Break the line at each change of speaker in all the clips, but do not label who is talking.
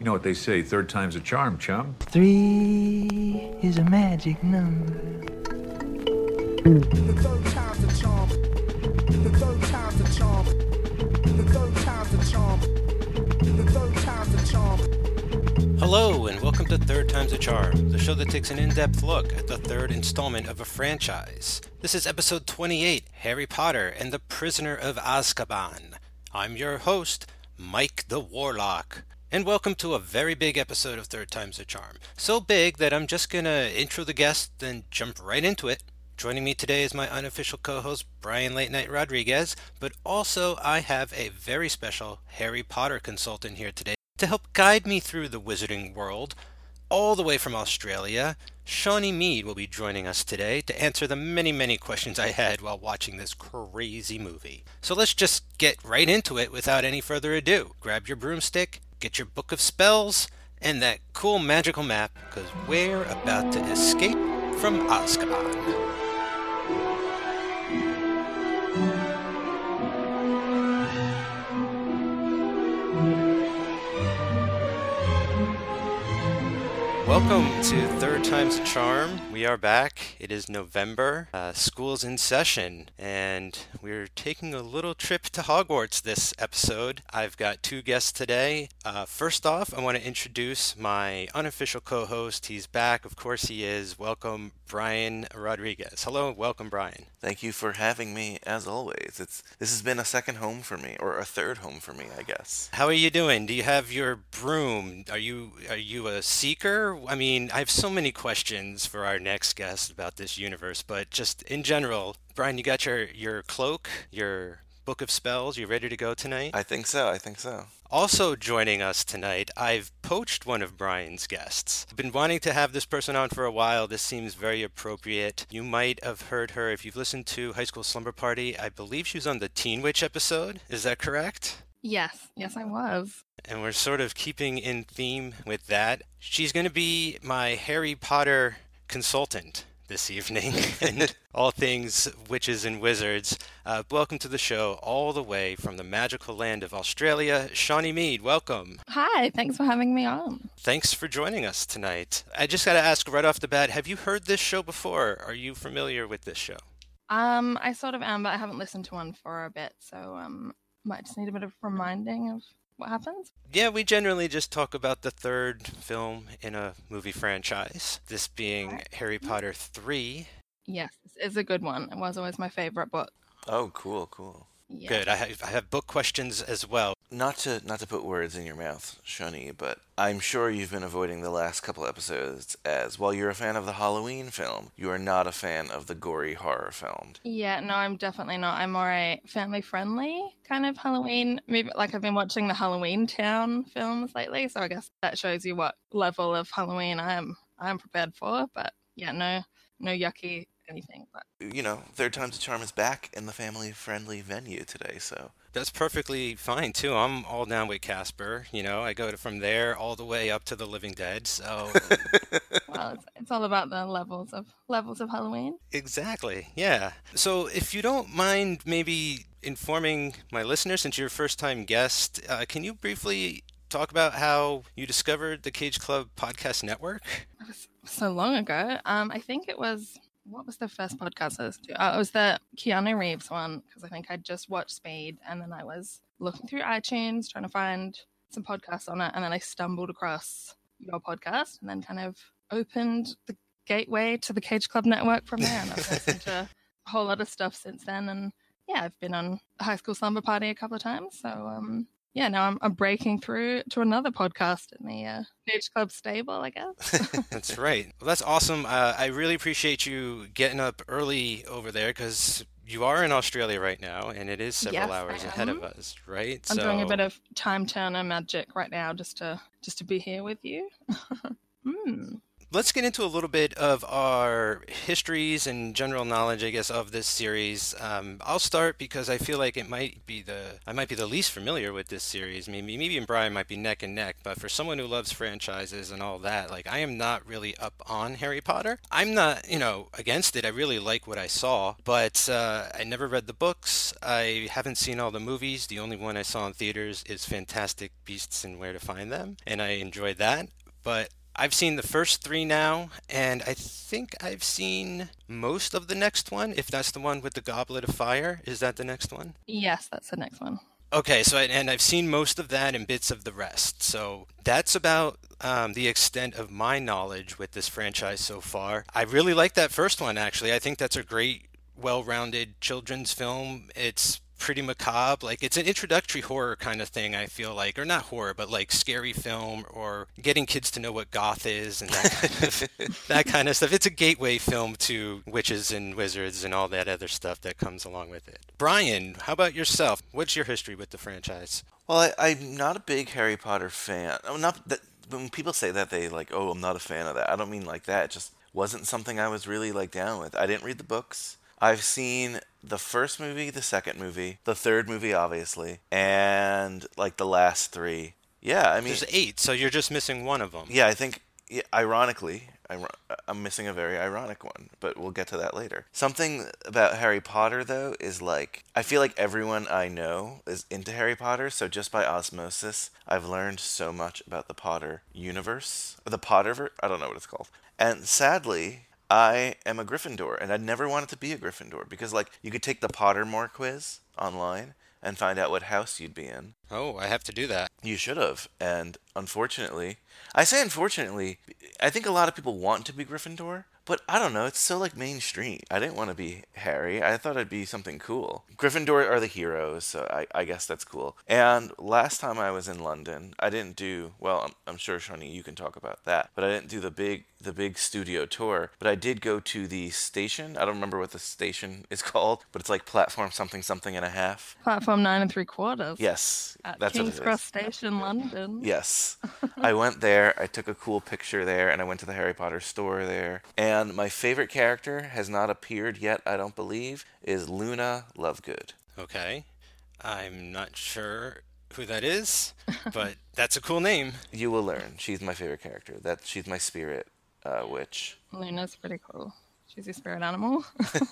You know what they say, third time's a charm, chum.
3 is a magic number.
The third time's a charm. The third time's a charm. The third time's a charm. The third time's a charm.
Hello, and welcome to Third Time's a Charm, the show that takes an in-depth look at the third installment of a franchise. This is episode 28, Harry Potter and the Prisoner of Azkaban. I'm your host, Mike the Warlock. And welcome to a very big episode of Third Time's a Charm. So big that I'm just gonna intro the guest and jump right into it. Joining me today is my unofficial co-host, Brian Late Night Rodriguez, but also I have a very special Harry Potter consultant here today to help guide me through the wizarding world. All the way from Australia, Shawnee Mead will be joining us today to answer the many questions I had while watching this crazy movie. So let's just get right into it without any further ado. Grab your broomstick, get your book of spells, and that cool magical map, because we're about to escape from Azkaban. Welcome to Third Time's a Charm. We are back. It is November. School's in session, and we're taking a little trip to Hogwarts this episode. I've got two guests today. First off, I want to introduce my unofficial co-host. He's back. Of course he is. Welcome, Brian Rodriguez. Hello, welcome, Brian.
Thank you for having me, as always. This has been a second home for me, or a third home for me, I guess.
How are you doing? Do you have your broom? Are you a seeker? I mean, I have so many questions for our next guest about this universe, but just in general, Brian, you got your cloak, your book of spells, you ready to go tonight?
I think so.
Also joining us tonight, I've poached one of Brian's guests. I've been wanting to have this person on for a while. This seems very appropriate. You might have heard her if you've listened to High School Slumber Party. I believe she was on the Teen Witch episode. Is that correct?
Yes, I was.
And we're sort of keeping in theme with that. She's going to be my Harry Potter consultant this evening and all things witches and wizards. Welcome to the show all the way from the magical land of Australia. Shawnee Mead, welcome.
Hi, thanks for having me on.
Thanks for joining us tonight. I just got to ask right off the bat, have you heard this show before? Are you familiar with this show?
I sort of am, but I haven't listened to one for a bit, so might just need a bit of reminding of what happens.
Yeah, we generally just talk about the third film in a movie franchise, this being Harry Potter 3.
Yes, it's a good one. It was always my favorite book.
Oh, cool.
Yeah.
Good. I have book questions as well.
Not to put words in your mouth, Shawnee, but I'm sure you've been avoiding the last couple episodes as, while you're a fan of the Halloween film, you are not a fan of the gory horror film.
Yeah, no, I'm definitely not. I'm more a family-friendly kind of Halloween movie. Like, I've been watching the Halloween Town films lately, so I guess that shows you what level of Halloween I'm prepared for. But yeah, no yucky anything. But
You know, Third Time's a Charm is back in the family-friendly venue today, so...
That's perfectly fine, too. I'm all down with Casper. You know, I go from there all the way up to the Living Dead, so...
Well, it's all about the levels of Halloween.
Exactly, yeah. So if you don't mind maybe informing my listeners, since you're a first-time guest, can you briefly talk about how you discovered the Cage Club Podcast Network?
It was so long ago. I think it was... What was the first podcast I listened to? It was the Keanu Reeves one, because I think I'd just watched Speed, and then I was looking through iTunes trying to find some podcasts on it, and then I stumbled across your podcast, and then kind of opened the gateway to the Cage Club Network from there, and I've listened to a whole lot of stuff since then, and yeah, I've been on High School Slumber Party a couple of times, so yeah, now I'm breaking through to another podcast in the Cage Club stable, I guess.
That's right. Well, that's awesome. I really appreciate you getting up early over there because you are in Australia right now, and it is several hours ahead of us, right?
I'm doing a bit of time turner magic right now just to be here with you.
Let's get into a little bit of our histories and general knowledge, I guess, of this series. I'll start because I feel like I might be the least familiar with this series. Maybe me and Brian might be neck and neck, but for someone who loves franchises and all that, like I am not really up on Harry Potter. I'm not, against it. I really like what I saw, but I never read the books. I haven't seen all the movies. The only one I saw in theaters is Fantastic Beasts and Where to Find Them, and I enjoyed that. But I've seen the first three now, and I think I've seen most of the next one, if that's the one with the Goblet of Fire. Is that the next one?
Yes, that's the next one.
Okay, and I've seen most of that and bits of the rest. So that's about the extent of my knowledge with this franchise so far. I really like that first one, actually. I think that's a great, well-rounded children's film. It's pretty macabre. Like, it's an introductory horror kind of thing, I feel like. Or not horror, but like scary film, or getting kids to know what goth is and that kind of stuff. It's a gateway film to witches and wizards and all that other stuff that comes along with it. Brian, how about yourself? What's your history with the franchise?
Well, I'm not a big Harry Potter fan. I'm not that when people say that, they like, oh, I'm not a fan of that. I don't mean like that. It just wasn't something I was really like down with. I didn't read the books. I've seen the first movie, the second movie, the third movie, obviously, and like the last three. Yeah, I mean,
there's 8, so you're just missing one of them.
Yeah, I think, ironically, I'm missing a very ironic one, but we'll get to that later. Something about Harry Potter, though, is like, I feel like everyone I know is into Harry Potter, so just by osmosis, I've learned so much about the Potter universe, or the Potterverse, I don't know what it's called. And sadly, I am a Gryffindor, and I never wanted to be a Gryffindor, because, like, you could take the Pottermore quiz online and find out what house you'd be in.
Oh, I have to do that.
You should have, and unfortunately, I say unfortunately, I think a lot of people want to be Gryffindor, but I don't know, it's so, like, mainstream. I didn't want to be Harry. I thought I'd be something cool. Gryffindor are the heroes, so I guess that's cool. And last time I was in London, I didn't do, well, I'm sure, Shawnee, you can talk about that, but I didn't do the big studio tour, but I did go to the station. I don't remember what the station is called, but it's like platform something and a half.
Platform 9 3/4.
Yes,
At
that's
King's
what it
Cross
is.
Station, London.
Yes. I went there, I took a cool picture there, and I went to the Harry Potter store there. And my favorite character has not appeared yet, I don't believe, is Luna Lovegood.
Okay. I'm not sure who that is, but that's a cool name.
You will learn. She's my favorite character. She's my spirit witch.
Luna's pretty cool. She's your spirit animal.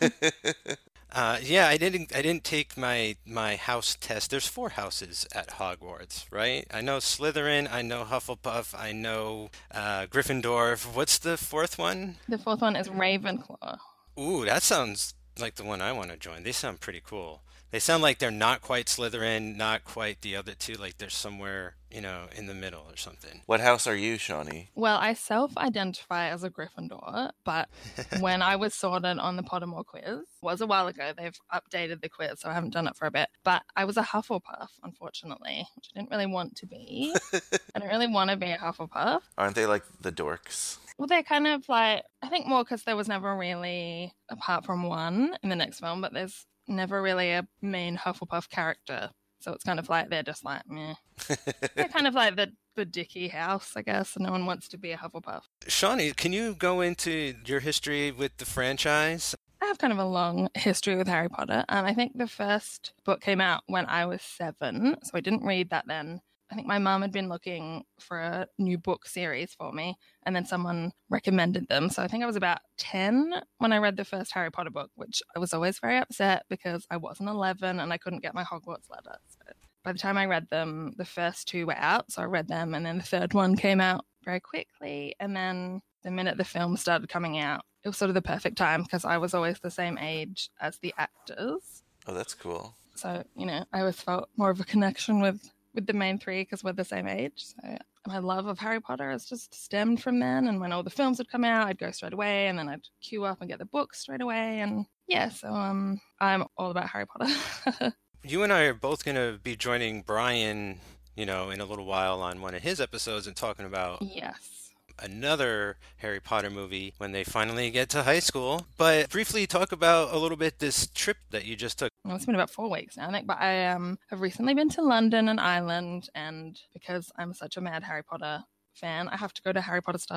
Yeah, I didn't take my house test. There's 4 houses at Hogwarts, right? I know Slytherin, I know Hufflepuff, I know Gryffindor. What's the 4th one?
The 4th one is Ravenclaw.
Ooh, that sounds like the one I want to join. They sound pretty cool. They sound like they're not quite Slytherin, not quite the other two, like they're somewhere, in the middle or something.
What house are you, Shawnee?
Well, I self-identify as a Gryffindor, but when I was sorted on the Pottermore quiz, was a while ago, they've updated the quiz, so I haven't done it for a bit, but I was a Hufflepuff, unfortunately, which I didn't really want to be. I don't really want to be a Hufflepuff.
Aren't they like the dorks?
Well, they're kind of like, I think more because there was never really, apart from one in the next film, but there's never really a main Hufflepuff character. So it's kind of like they're just like, meh. They're kind of like the dicky house, I guess. No one wants to be a Hufflepuff.
Shawnee, can you go into your history with the franchise?
I have kind of a long history with Harry Potter. I think the first book came out when I was 7, so I didn't read that then. I think my mum had been looking for a new book series for me, and then someone recommended them. So I think I was about 10 when I read the first Harry Potter book, which I was always very upset because I wasn't 11 and I couldn't get my Hogwarts letter. So by the time I read them, the first 2 were out, so I read them, and then the third one came out very quickly. And then the minute the film started coming out, it was sort of the perfect time because I was always the same age as the actors.
Oh, that's cool.
So, I always felt more of a connection with the main 3 because we're the same age. So my love of Harry Potter has just stemmed from then. And when all the films would come out, I'd go straight away, and then I'd queue up and get the books straight away. And yeah, so I'm all about Harry Potter.
You and I are both going to be joining Brian, in a little while on one of his episodes and talking about
Yes.
another Harry Potter movie when they finally get to high school. But briefly talk about a little bit this trip that you just took.
Well, it's been about 4 weeks now, I think, but I have recently been to London and Ireland, and because I'm such a mad Harry Potter fan, I have to go to Harry Potter stuff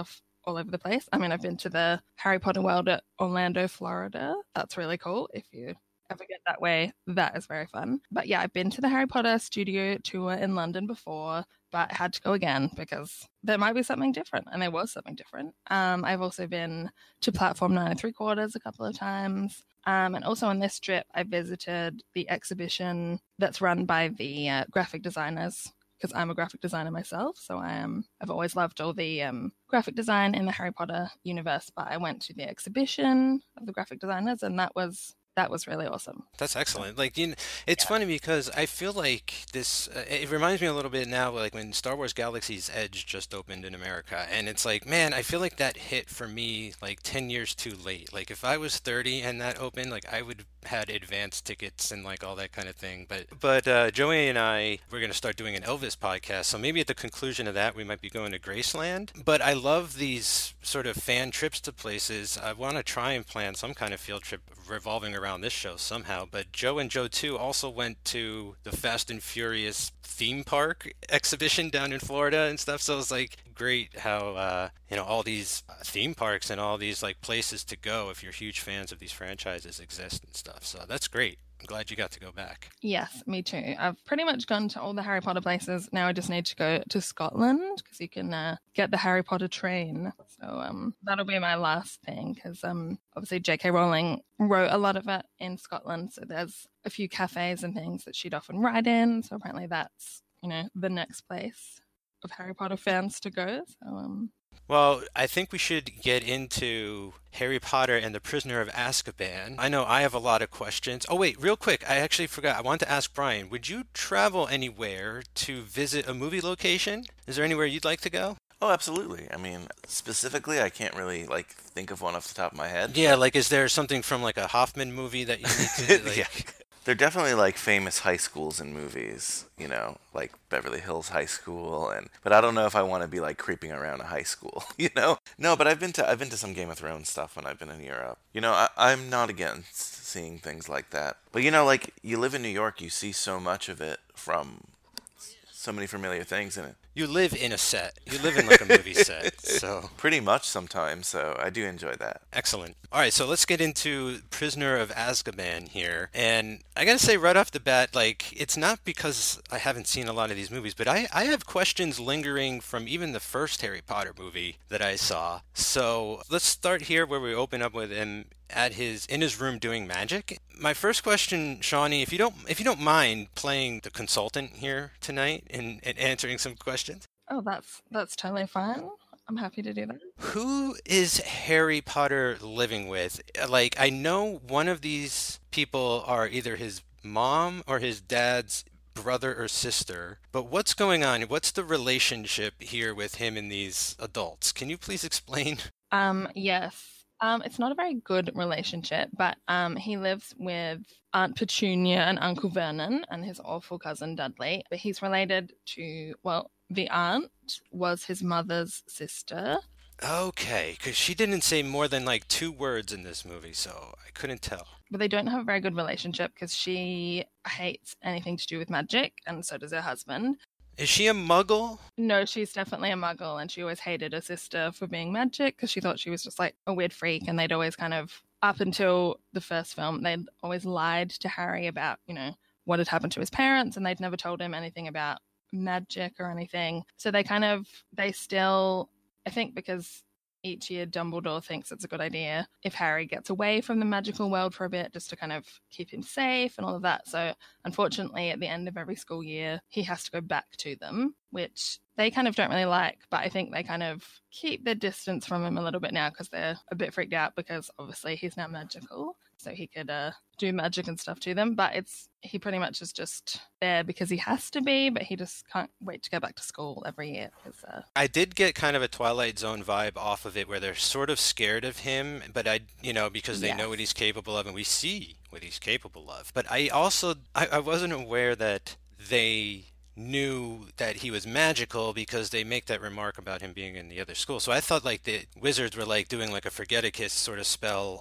all over the place. I mean, I've been to the Harry Potter World at Orlando, Florida. That's really cool. If you ever get that way, that is very fun. But yeah, I've been to the Harry Potter studio tour in London before, but I had to go again because there might be something different, and there was something different. I've also been to Platform 9 3/4 a couple of times. And also on this trip, I visited the exhibition that's run by the graphic designers, because I'm a graphic designer myself. So I've always loved all the graphic design in the Harry Potter universe. But I went to the exhibition of the graphic designers, and that was really awesome.
That's excellent. Like, it's funny because I feel like this, it reminds me a little bit now, like when Star Wars Galaxy's Edge just opened in America. And it's like, man, I feel like that hit for me like 10 years too late. Like if I was 30 and that opened, like I would had advanced tickets and like all that kind of thing. But Joey and I, we're going to start doing an Elvis podcast. So maybe at the conclusion of that, we might be going to Graceland. But I love these sort of fan trips to places. I want to try and plan some kind of field trip revolving around this show somehow. But Joe and Joe too also went to the Fast and Furious theme park exhibition down in Florida and stuff. So it's like great how all these theme parks and all these like places to go if you're huge fans of these franchises exist and stuff. So that's great. I'm glad you got to go back.
Yes, me too. I've pretty much gone to all the Harry Potter places. Now I just need to go to Scotland because you can get the Harry Potter train. So that'll be my last thing because obviously J.K. Rowling wrote a lot of it in Scotland. So there's a few cafes and things that she'd often write in. So apparently that's, the next place of Harry Potter fans to go. So
Well, I think we should get into Harry Potter and the Prisoner of Azkaban. I know I have a lot of questions. Oh, wait, real quick. I actually forgot. I wanted to ask Brian, would you travel anywhere to visit a movie location? Is there anywhere you'd like to go?
Oh, absolutely. I mean, specifically, I can't really, think of one off the top of my head.
Yeah, like, is there something from, like, a Hoffman movie that you need to, like...
Yeah. They're definitely famous high schools in movies, like Beverly Hills High School, but I don't know if I want to be creeping around a high school, No, but I've been to some Game of Thrones stuff when I've been in Europe. I'm not against seeing things like that. But you live in New York, you see so much of it from so many familiar things in it.
You live in a set. You live in like a movie set. So
pretty much sometimes, so I do enjoy that.
Excellent. All right, so let's get into Prisoner of Azkaban here. And I got to say right off the bat, it's not because I haven't seen a lot of these movies, but I have questions lingering from even the first Harry Potter movie that I saw. So let's start here where we open up with him in his room doing magic. My first question, Shawnee, if you don't mind playing the consultant here tonight and answering some questions.
Oh, that's totally fine. I'm happy to do that.
Who is Harry Potter living with? I know one of these people are either his mom or his dad's brother or sister, but what's going on? What's the relationship here with him and these adults? Can you please explain?
Yes. It's not a very good relationship, but he lives with Aunt Petunia and Uncle Vernon and his awful cousin Dudley. But he's related to, the aunt was his mother's sister.
Okay, because she didn't say more than 2 words in this movie, so I couldn't tell.
But they don't have a very good relationship because she hates anything to do with magic, and so does her husband.
Is she a muggle?
No, she's definitely a muggle, and she always hated her sister for being magic because she thought she was just a weird freak, and they'd always up until the first film, they'd always lied to Harry about, what had happened to his parents, and they'd never told him anything about magic or anything. So they still, I think because each year Dumbledore thinks it's a good idea if Harry gets away from the magical world for a bit just to keep him safe and all of that. So unfortunately at the end of every school year he has to go back to them, which they don't really like, but I think they keep their distance from him a little bit now because they're a bit freaked out because obviously he's now magical, so he could do magic and stuff to them, but he pretty much is just there because he has to be, but he just can't wait to go back to school every year.
I did get kind of a Twilight Zone vibe off of it where they're sort of scared of him, but because they know what he's capable of and we see what he's capable of. But I wasn't aware that they knew that he was magical because they make that remark about him being in the other school. So I thought like the wizards were like doing like a Forgeticus sort of spell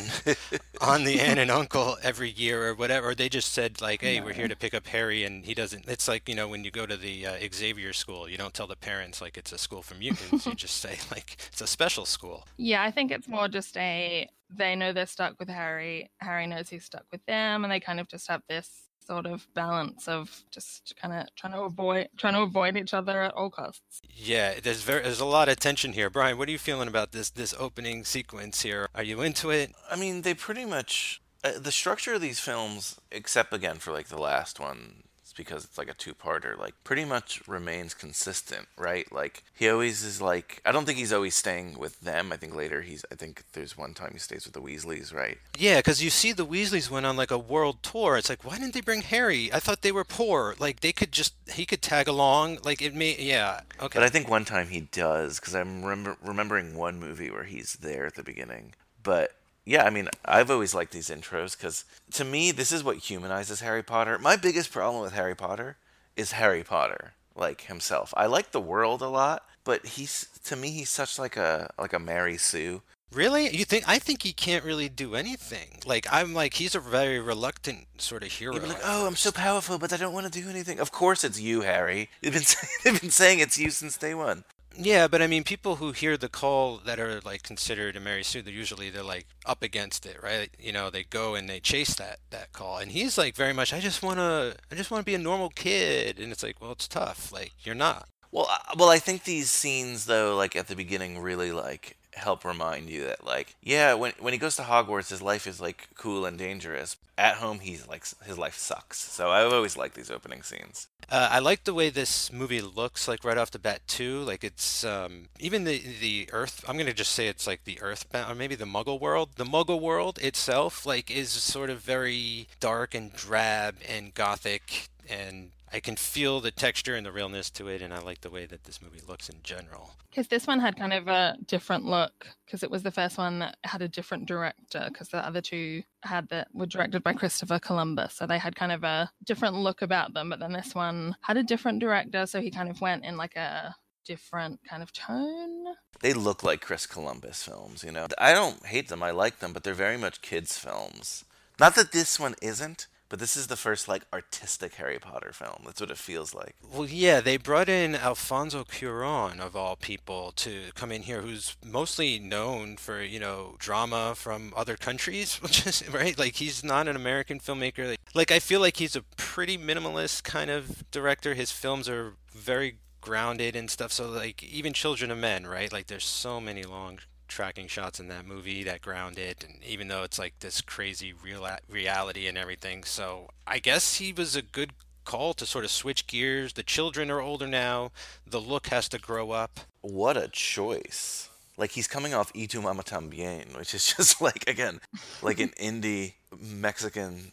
on the aunt and uncle every year or whatever. Or they just said like, hey, we're here to pick up Harry, and he doesn't. It's like, when you go to the Xavier school, you don't tell the parents like it's a school for mutants. You just say like it's a special school.
Yeah, I think it's more just they know they're stuck with Harry. Harry knows he's stuck with them, and they kind of just have this sort of balance of just kind of trying to avoid each other at all costs.
Yeah, there's a lot of tension here. Brian, what are you feeling about this opening sequence here? Are you into it?
I mean, they pretty much the structure of these films, except again for like the last one, it's because it's like a two-parter, like pretty much remains consistent, right? Like he always is like, I don't think he's always staying with them. I think there's one time he stays with the Weasleys, right?
Yeah, because you see the Weasleys went on like a world tour. It's like, why didn't they bring Harry? I thought they were poor. Like he could tag along. Like yeah, okay.
But I think one time he does, because I'm remembering one movie where he's there at the beginning. But yeah, I mean, I've always liked these intros because to me, this is what humanizes Harry Potter. My biggest problem with Harry Potter is Harry Potter, like himself. I like the world a lot, but to me, he's such like a Mary Sue.
Really? I think he can't really do anything. Like I'm like he's a very reluctant sort of hero.
You'd be like, oh, I'm so powerful, but I don't want to do anything. Of course, it's you, Harry. They've been saying it's you since day one.
Yeah, but I mean, people who hear the call that are like considered a Mary Sue, they're like up against it, right? They go and they chase that call, and he's like very much, I just wanna be a normal kid, and it's like, well, it's tough. Like you're not.
Well, I think these scenes though, like at the beginning, really like help remind you that like, yeah, when he goes to Hogwarts, his life is like cool and dangerous. At home, he's like his life sucks. So I've always liked these opening scenes.
I like the way this movie looks like right off the bat too. Like it's even the Earth. I'm gonna just say it's like the Earth, or maybe the Muggle world. The Muggle world itself, like, is sort of very dark and drab and gothic, and I can feel the texture and the realness to it, and I like the way that this movie looks in general.
Because this one had kind of a different look, because it was the first one that had a different director, because the other two were directed by Christopher Columbus, so they had kind of a different look about them, but then this one had a different director, so he kind of went in like a different kind of tone.
They look like Chris Columbus films, I don't hate them, I like them, but they're very much kids' films. Not that this one isn't, but this is the first, like, artistic Harry Potter film. That's what it feels like.
Well, yeah, they brought in Alfonso Cuarón, of all people, to come in here, who's mostly known for, drama from other countries, which is, right? Like, he's not an American filmmaker. Like, I feel like he's a pretty minimalist kind of director. His films are very grounded and stuff. So, like, even Children of Men, right? Like, there's so many long tracking shots in that movie that ground it, and even though it's like this crazy reality and everything, so I guess he was a good call to sort of switch gears. The children are older now, the look has to grow up.
What a choice. Like, he's coming off Y Tu Mama Tambien, which is just like, again, like an indie Mexican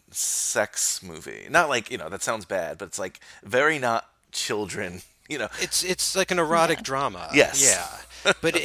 sex movie. Not like, that sounds bad, but it's like very not children.
It's like an erotic drama.
Yes.
Yeah. But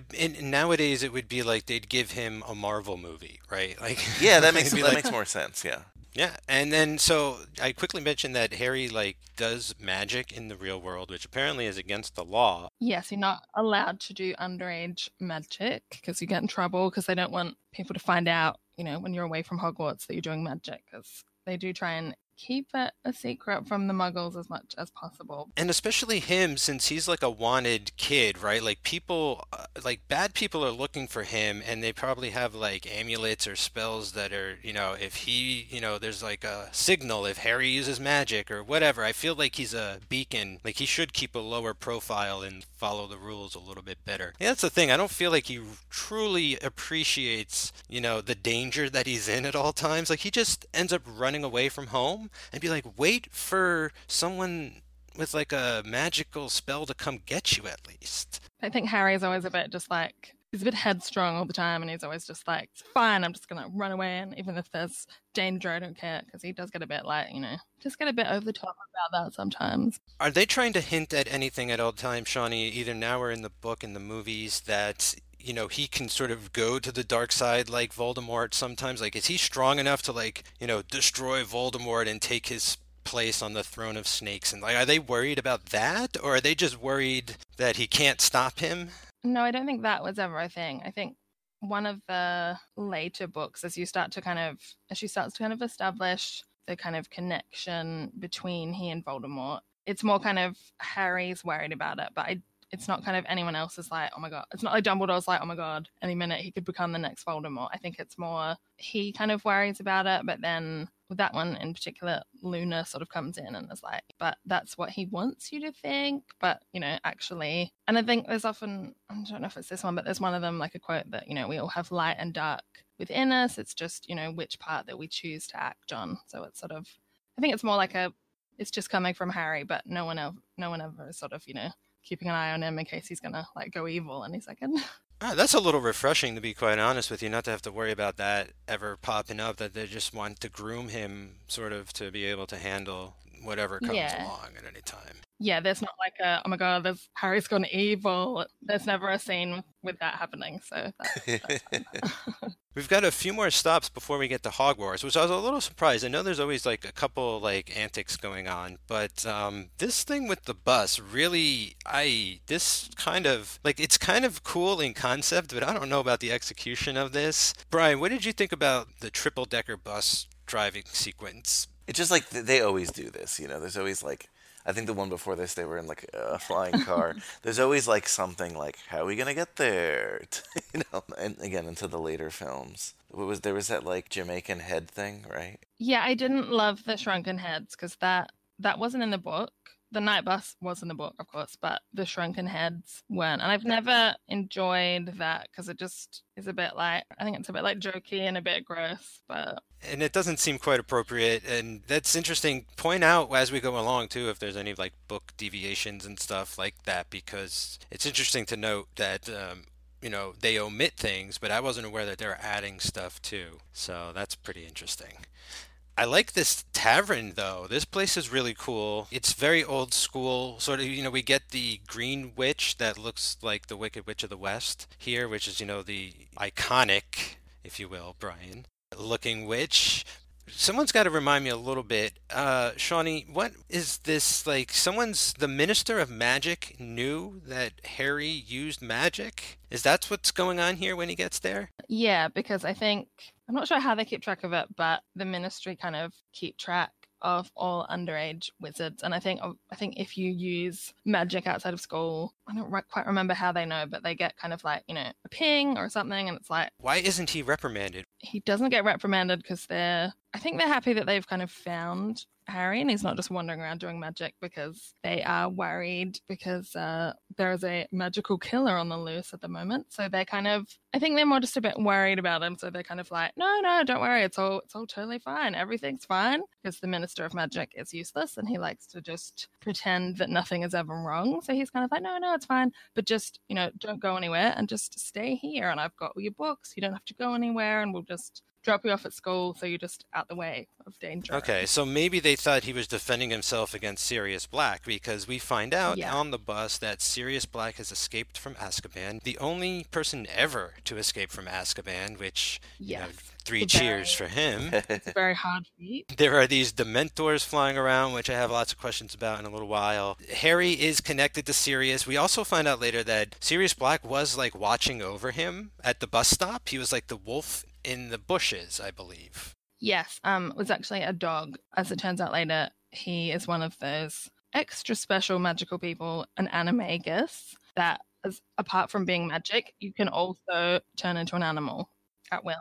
nowadays it would be like they'd give him a Marvel movie, right? Like
yeah, that makes more sense. Yeah.
Yeah, and then so I quickly mentioned that Harry does magic in the real world, which apparently is against the law.
Yes, you're not allowed to do underage magic because you get in trouble because they don't want people to find out, when you're away from Hogwarts that you're doing magic, because they do try and keep it a secret from the Muggles as much as possible.
And especially him, since he's like a wanted kid, right? Like people, bad people are looking for him, and they probably have like amulets or spells that are, if he, there's like a signal if Harry uses magic or whatever. I feel like he's a beacon. Like he should keep a lower profile and follow the rules a little bit better. Yeah, that's the thing. I don't feel like he truly appreciates, the danger that he's in at all times. Like he just ends up running away from home and be like, wait for someone with like a magical spell to come get you at least.
I think Harry's always a bit just like, he's a bit headstrong all the time, and he's always just like, it's fine, I'm just going to run away, and even if there's danger, I don't care, because he does get a bit just get a bit over the top about that sometimes.
Are they trying to hint at anything at all times, Shawnee, either now or in the book, in the movies, that he can sort of go to the dark side like Voldemort sometimes? Like, is he strong enough to destroy Voldemort and take his place on the throne of snakes. And like, are they worried about that, or are they just worried that he can't stop him?
No, I don't think that was ever a thing. I think one of the later books, as she starts to kind of establish the kind of connection between he and Voldemort, it's more kind of Harry's worried about it, but it's not kind of anyone else is like, oh my god. It's not like Dumbledore's like, oh my god, any minute he could become the next Voldemort. I think it's more he kind of worries about it, but then with that one in particular, Luna sort of comes in and is like, but that's what he wants you to think. But, actually, and I think there's often, I don't know if it's this one, but there's one of them, like a quote that, we all have light and dark within us. It's just, which part that we choose to act on. So it's sort of, I think it's more like it's just coming from Harry, but no one ever is sort of, keeping an eye on him in case he's gonna like go evil any second.
That's a little refreshing, to be quite honest with you, not to have to worry about that ever popping up, that they just want to groom him sort of to be able to handle whatever comes along at any time.
Yeah, there's not like oh my god, Harry's gone evil. There's never a scene with that happening, so that's
We've got a few more stops before we get to Hogwarts, which I was a little surprised. I know there's always like a couple like antics going on, but this thing with the bus really, it's kind of cool in concept, but I don't know about the execution of this. Brian, what did you think about the triple-decker bus driving sequence?
It's just like they always do this, There's always like, I think the one before this, they were in like a flying car. There's always like something like, how are we gonna get there? And again, into the later films, there was that like Jamaican head thing, right?
Yeah, I didn't love the shrunken heads because that wasn't in the book. The night bus was in the book, of course, but the shrunken heads weren't. And I've never enjoyed that because it just is a bit like, I think it's a bit like jokey and a bit gross, but...
And it doesn't seem quite appropriate, and that's interesting. Point out as we go along, too, if there's any, like, book deviations and stuff like that, because it's interesting to note that, they omit things, but I wasn't aware that they're adding stuff, too. So that's pretty interesting. I like this tavern, though. This place is really cool. It's very old school. Sort of, we get the green witch that looks like the Wicked Witch of the West here, which is, the iconic, if you will, Brian, looking witch. Someone's got to remind me a little bit. Shawnee, what is this, like, the Minister of Magic knew that Harry used magic? Is that what's going on here when he gets there?
Yeah, because I'm not sure how they keep track of it, but the Ministry kind of keep track of all underage wizards. And I think if you use magic outside of school, I don't quite remember how they know, but they get kind of like, a ping or something. And it's like...
Why isn't he reprimanded?
He doesn't get reprimanded because I think they're happy that they've kind of found Harry and he's not just wandering around doing magic, because they are worried because there is a magical killer on the loose at the moment. So they're I think they're more just a bit worried about him. So they're kind of like, no, don't worry. It's all totally fine. Everything's fine, because the Minister of Magic is useless and he likes to just pretend that nothing is ever wrong. So he's kind of like, no, it's fine. But just, don't go anywhere and just stay here. And I've got all your books. You don't have to go anywhere, and we'll just drop you off at school so you're just out the way of danger.
Okay, so maybe they thought he was defending himself against Sirius Black, because we find out on the bus that Sirius Black has escaped from Azkaban, the only person ever to escape from Azkaban, which, three cheers for him.
It's a very hard feat.
There are these Dementors flying around, which I have lots of questions about in a little while. Harry is connected to Sirius. We also find out later that Sirius Black was like watching over him at the bus stop. He was like the wolf in the bushes, I believe.
Yes, it was actually a dog. As it turns out later, he is one of those extra special magical people, an animagus, that apart from being magic, you can also turn into an animal at will.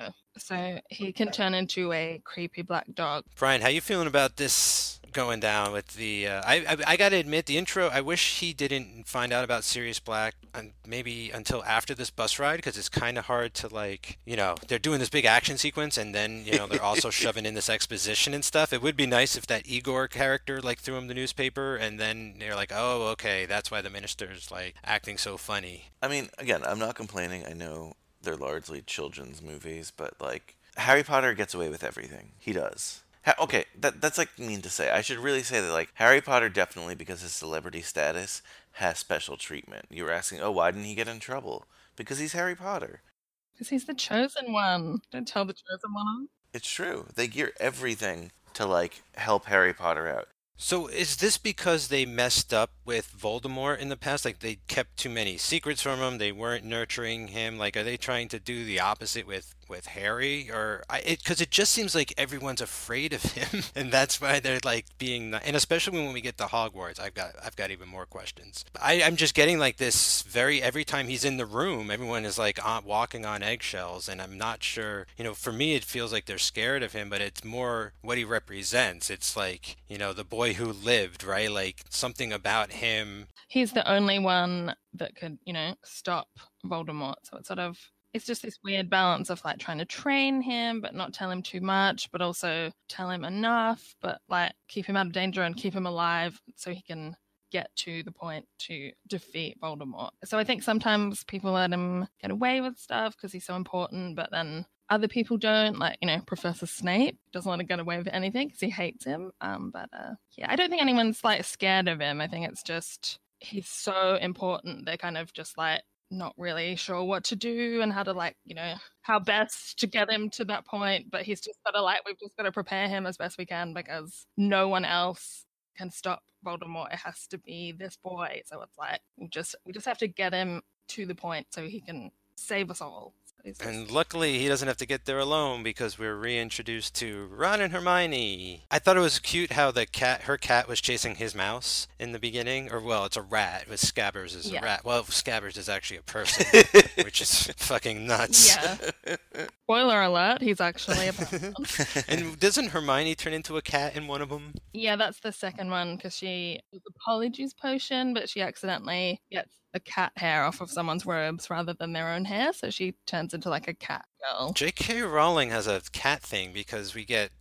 So he can turn into a creepy black dog.
Brian, how you feeling about this going down with the... I got to admit, the intro, I wish he didn't find out about Sirius Black maybe until after this bus ride, because it's kind of hard to, like, they're doing this big action sequence, and then, they're also shoving in this exposition and stuff. It would be nice if that Igor character, like, threw him the newspaper, and then they're like, oh, okay, that's why the minister's, like, acting so funny.
I mean, again, I'm not complaining. I know they're largely children's movies, but, like, Harry Potter gets away with everything. He does. Okay, that's, like, mean to say. I should really say that, like, Harry Potter definitely, because his celebrity status, has special treatment. You were asking, why didn't he get in trouble? Because he's Harry Potter.
Because he's the chosen one. Don't tell the chosen one.
It's true. They gear everything to like help Harry Potter out.
So is this because they messed up with Voldemort in the past? Like they kept too many secrets from him, they weren't nurturing him. Like are they trying to do the opposite with Harry? Or because it just seems like everyone's afraid of him, and that's why they're like being. And especially when we get to Hogwarts, I've got even more questions. I'm just getting like this every time he's in the room, everyone is like walking on eggshells, and I'm not sure. For me, it feels like they're scared of him, but it's more what he represents. It's like the boy who lived, right? Like something about him.
He's the only one that could, stop Voldemort. So it's just this weird balance of like trying to train him, but not tell him too much, but also tell him enough, but like keep him out of danger and keep him alive so he can get to the point to defeat Voldemort. So I think sometimes people let him get away with stuff because he's so important, but then other people don't, like, Professor Snape doesn't want to get away with anything because he hates him. Yeah, I don't think anyone's like scared of him. I think it's just he's so important. They're kind of just like not really sure what to do and how to like, how best to get him to that point. But he's just got to we've just got to prepare him as best we can because no one else can stop Voldemort. It has to be this boy. So it's like we just have to get him to the point so he can save us all.
And luckily, he doesn't have to get there alone because we're reintroduced to Ron and Hermione. I thought it was cute how her cat was chasing his mouse in the beginning. Or, well, it's a rat. With Scabbers is a rat. Well, Scabbers is actually a person, which is fucking nuts.
Yeah. Spoiler alert, he's actually a person.
And doesn't Hermione turn into a cat in one of them?
Yeah, that's the second one because she was a Polyjuice potion, but she accidentally gets a cat hair off of someone's robes rather than their own hair, so she turns into like a cat girl.
J.K. Rowling has a cat thing because we get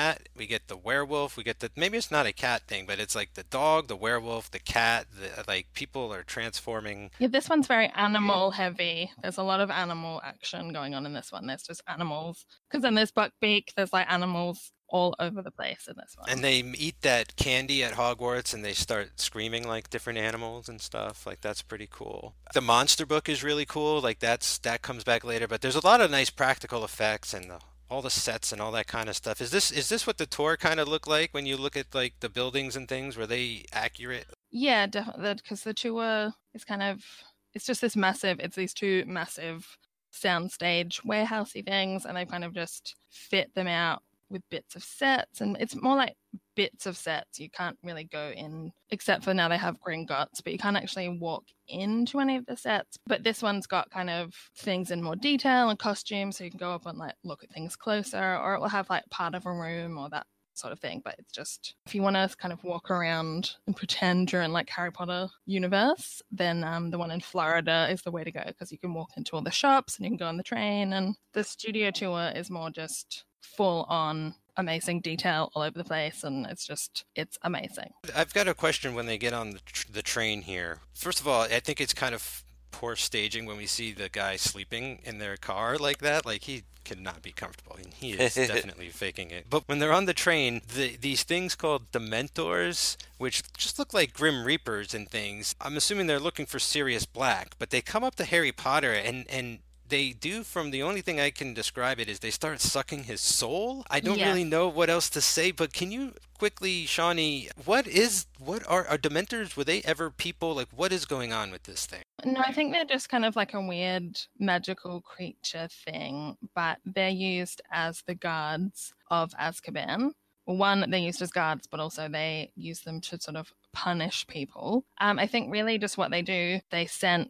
the werewolf, maybe it's not a cat thing, but it's like the dog, the werewolf, the cat, like people are transforming.
Yeah, this one's very animal heavy. There's a lot of animal action going on in this one. There's just animals. Because then there's Buckbeak, there's like animals all over the place in this one.
And they eat that candy at Hogwarts and they start screaming like different animals and stuff. Like that's pretty cool. The monster book is really cool. Like that comes back later, but there's a lot of nice practical effects and all the sets and all that kind of stuff. Is this what the tour kind of looked like when you look at like the buildings and things? Were they accurate?
Yeah, definitely, because the tour is it's just these two massive soundstage warehousey things, and they've kind of just fit them out with bits of sets, and it's more like bits of sets. You can't really go in, except for now they have Gringotts, but you can't actually walk into any of the sets. But this one's got kind of things in more detail and costumes, so you can go up and like look at things closer, or it will have like part of a room or that sort of thing. But it's just, if you want to kind of walk around and pretend you're in like Harry Potter universe, then the one in Florida is the way to go, because you can walk into all the shops and you can go on the train. And the studio tour is more just full on amazing detail all over the place, and it's amazing.
I've got a question when they get on the train here. First of all, I think it's kind of poor staging when we see the guy sleeping in their car like that. Like he could not be comfortable, and he is definitely faking it. But when they're on the train, these things called Dementors, which just look like Grim Reapers and things, I'm assuming they're looking for Sirius Black, but they come up to Harry Potter and they do, from the only thing I can describe it is they start sucking his soul. I don't really know what else to say, but can you quickly, Shawnee, what are Dementors? Were they ever people? Like, what is going on with this thing?
No, I think they're just kind of like a weird magical creature thing, but they're used as the guards of Azkaban. One, they're used as guards, but also they use them to sort of punish people. I think really just what they do, they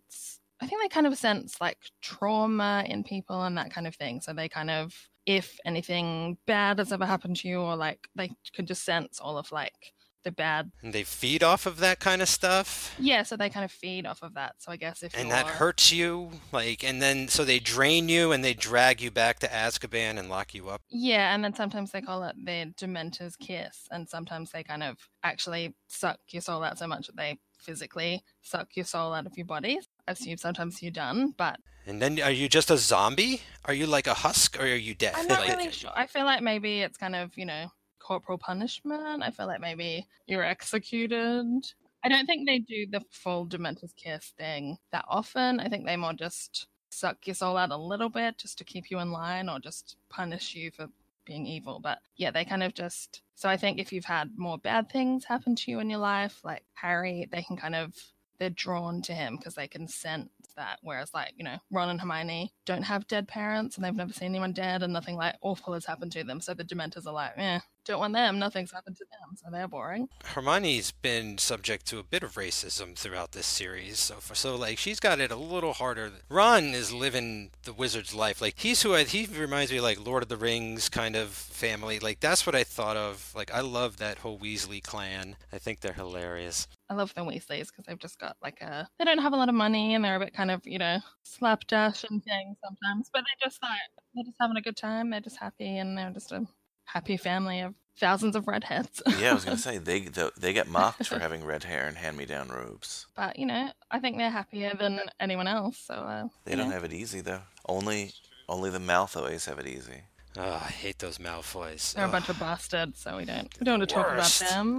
kind of sense like trauma in people and that kind of thing. So they kind of, if anything bad has ever happened to you, or like they could just sense all of like the bad.
And they feed off of that kind of stuff?
Yeah, so they kind of feed off of that. So I guess
and that hurts you, like, and then so they drain you and they drag you back to Azkaban and lock you up.
Yeah, and then sometimes they call it the Dementor's kiss, and sometimes they kind of actually suck your soul out so much that they physically suck your soul out of your body. I've seen sometimes you're done, but...
And then are you just a zombie? Are you like a husk, or are you dead?
I'm not really sure. I feel like maybe it's kind of, corporal punishment. I feel like maybe you're executed. I don't think they do the full Dementor's kiss thing that often. I think they more just suck your soul out a little bit just to keep you in line, or just punish you for being evil. But yeah, they kind of just. So I think if you've had more bad things happen to you in your life, like Harry, they can kind of. They're drawn to him because they can sense that. Whereas, like, you know, Ron and Hermione don't have dead parents and they've never seen anyone dead and nothing like awful has happened to them. So the Dementors are like, don't want them. Nothing's happened to them. So they're boring.
Hermione's been subject to a bit of racism throughout this series. So like, she's got it a little harder. Ron is living the wizard's life. Like, he reminds me of, like, Lord of the Rings kind of family. Like, that's what I thought of. Like, I love that whole Weasley clan. I think they're hilarious.
I love the Weasleys because they've just got like they don't have a lot of money and they're a bit kind of, you know, slapdash and things sometimes, but they're just having a good time. They're just happy and they're just a happy family of thousands of redheads.
Yeah, I was going to say, they get mocked for having red hair and hand-me-down robes.
But, you know, I think they're happier than anyone else. So
They don't have it easy, though. Only the Malfoys have it easy.
Oh, I hate those Malfoys.
They're a bunch of bastards, so we don't want to talk about them.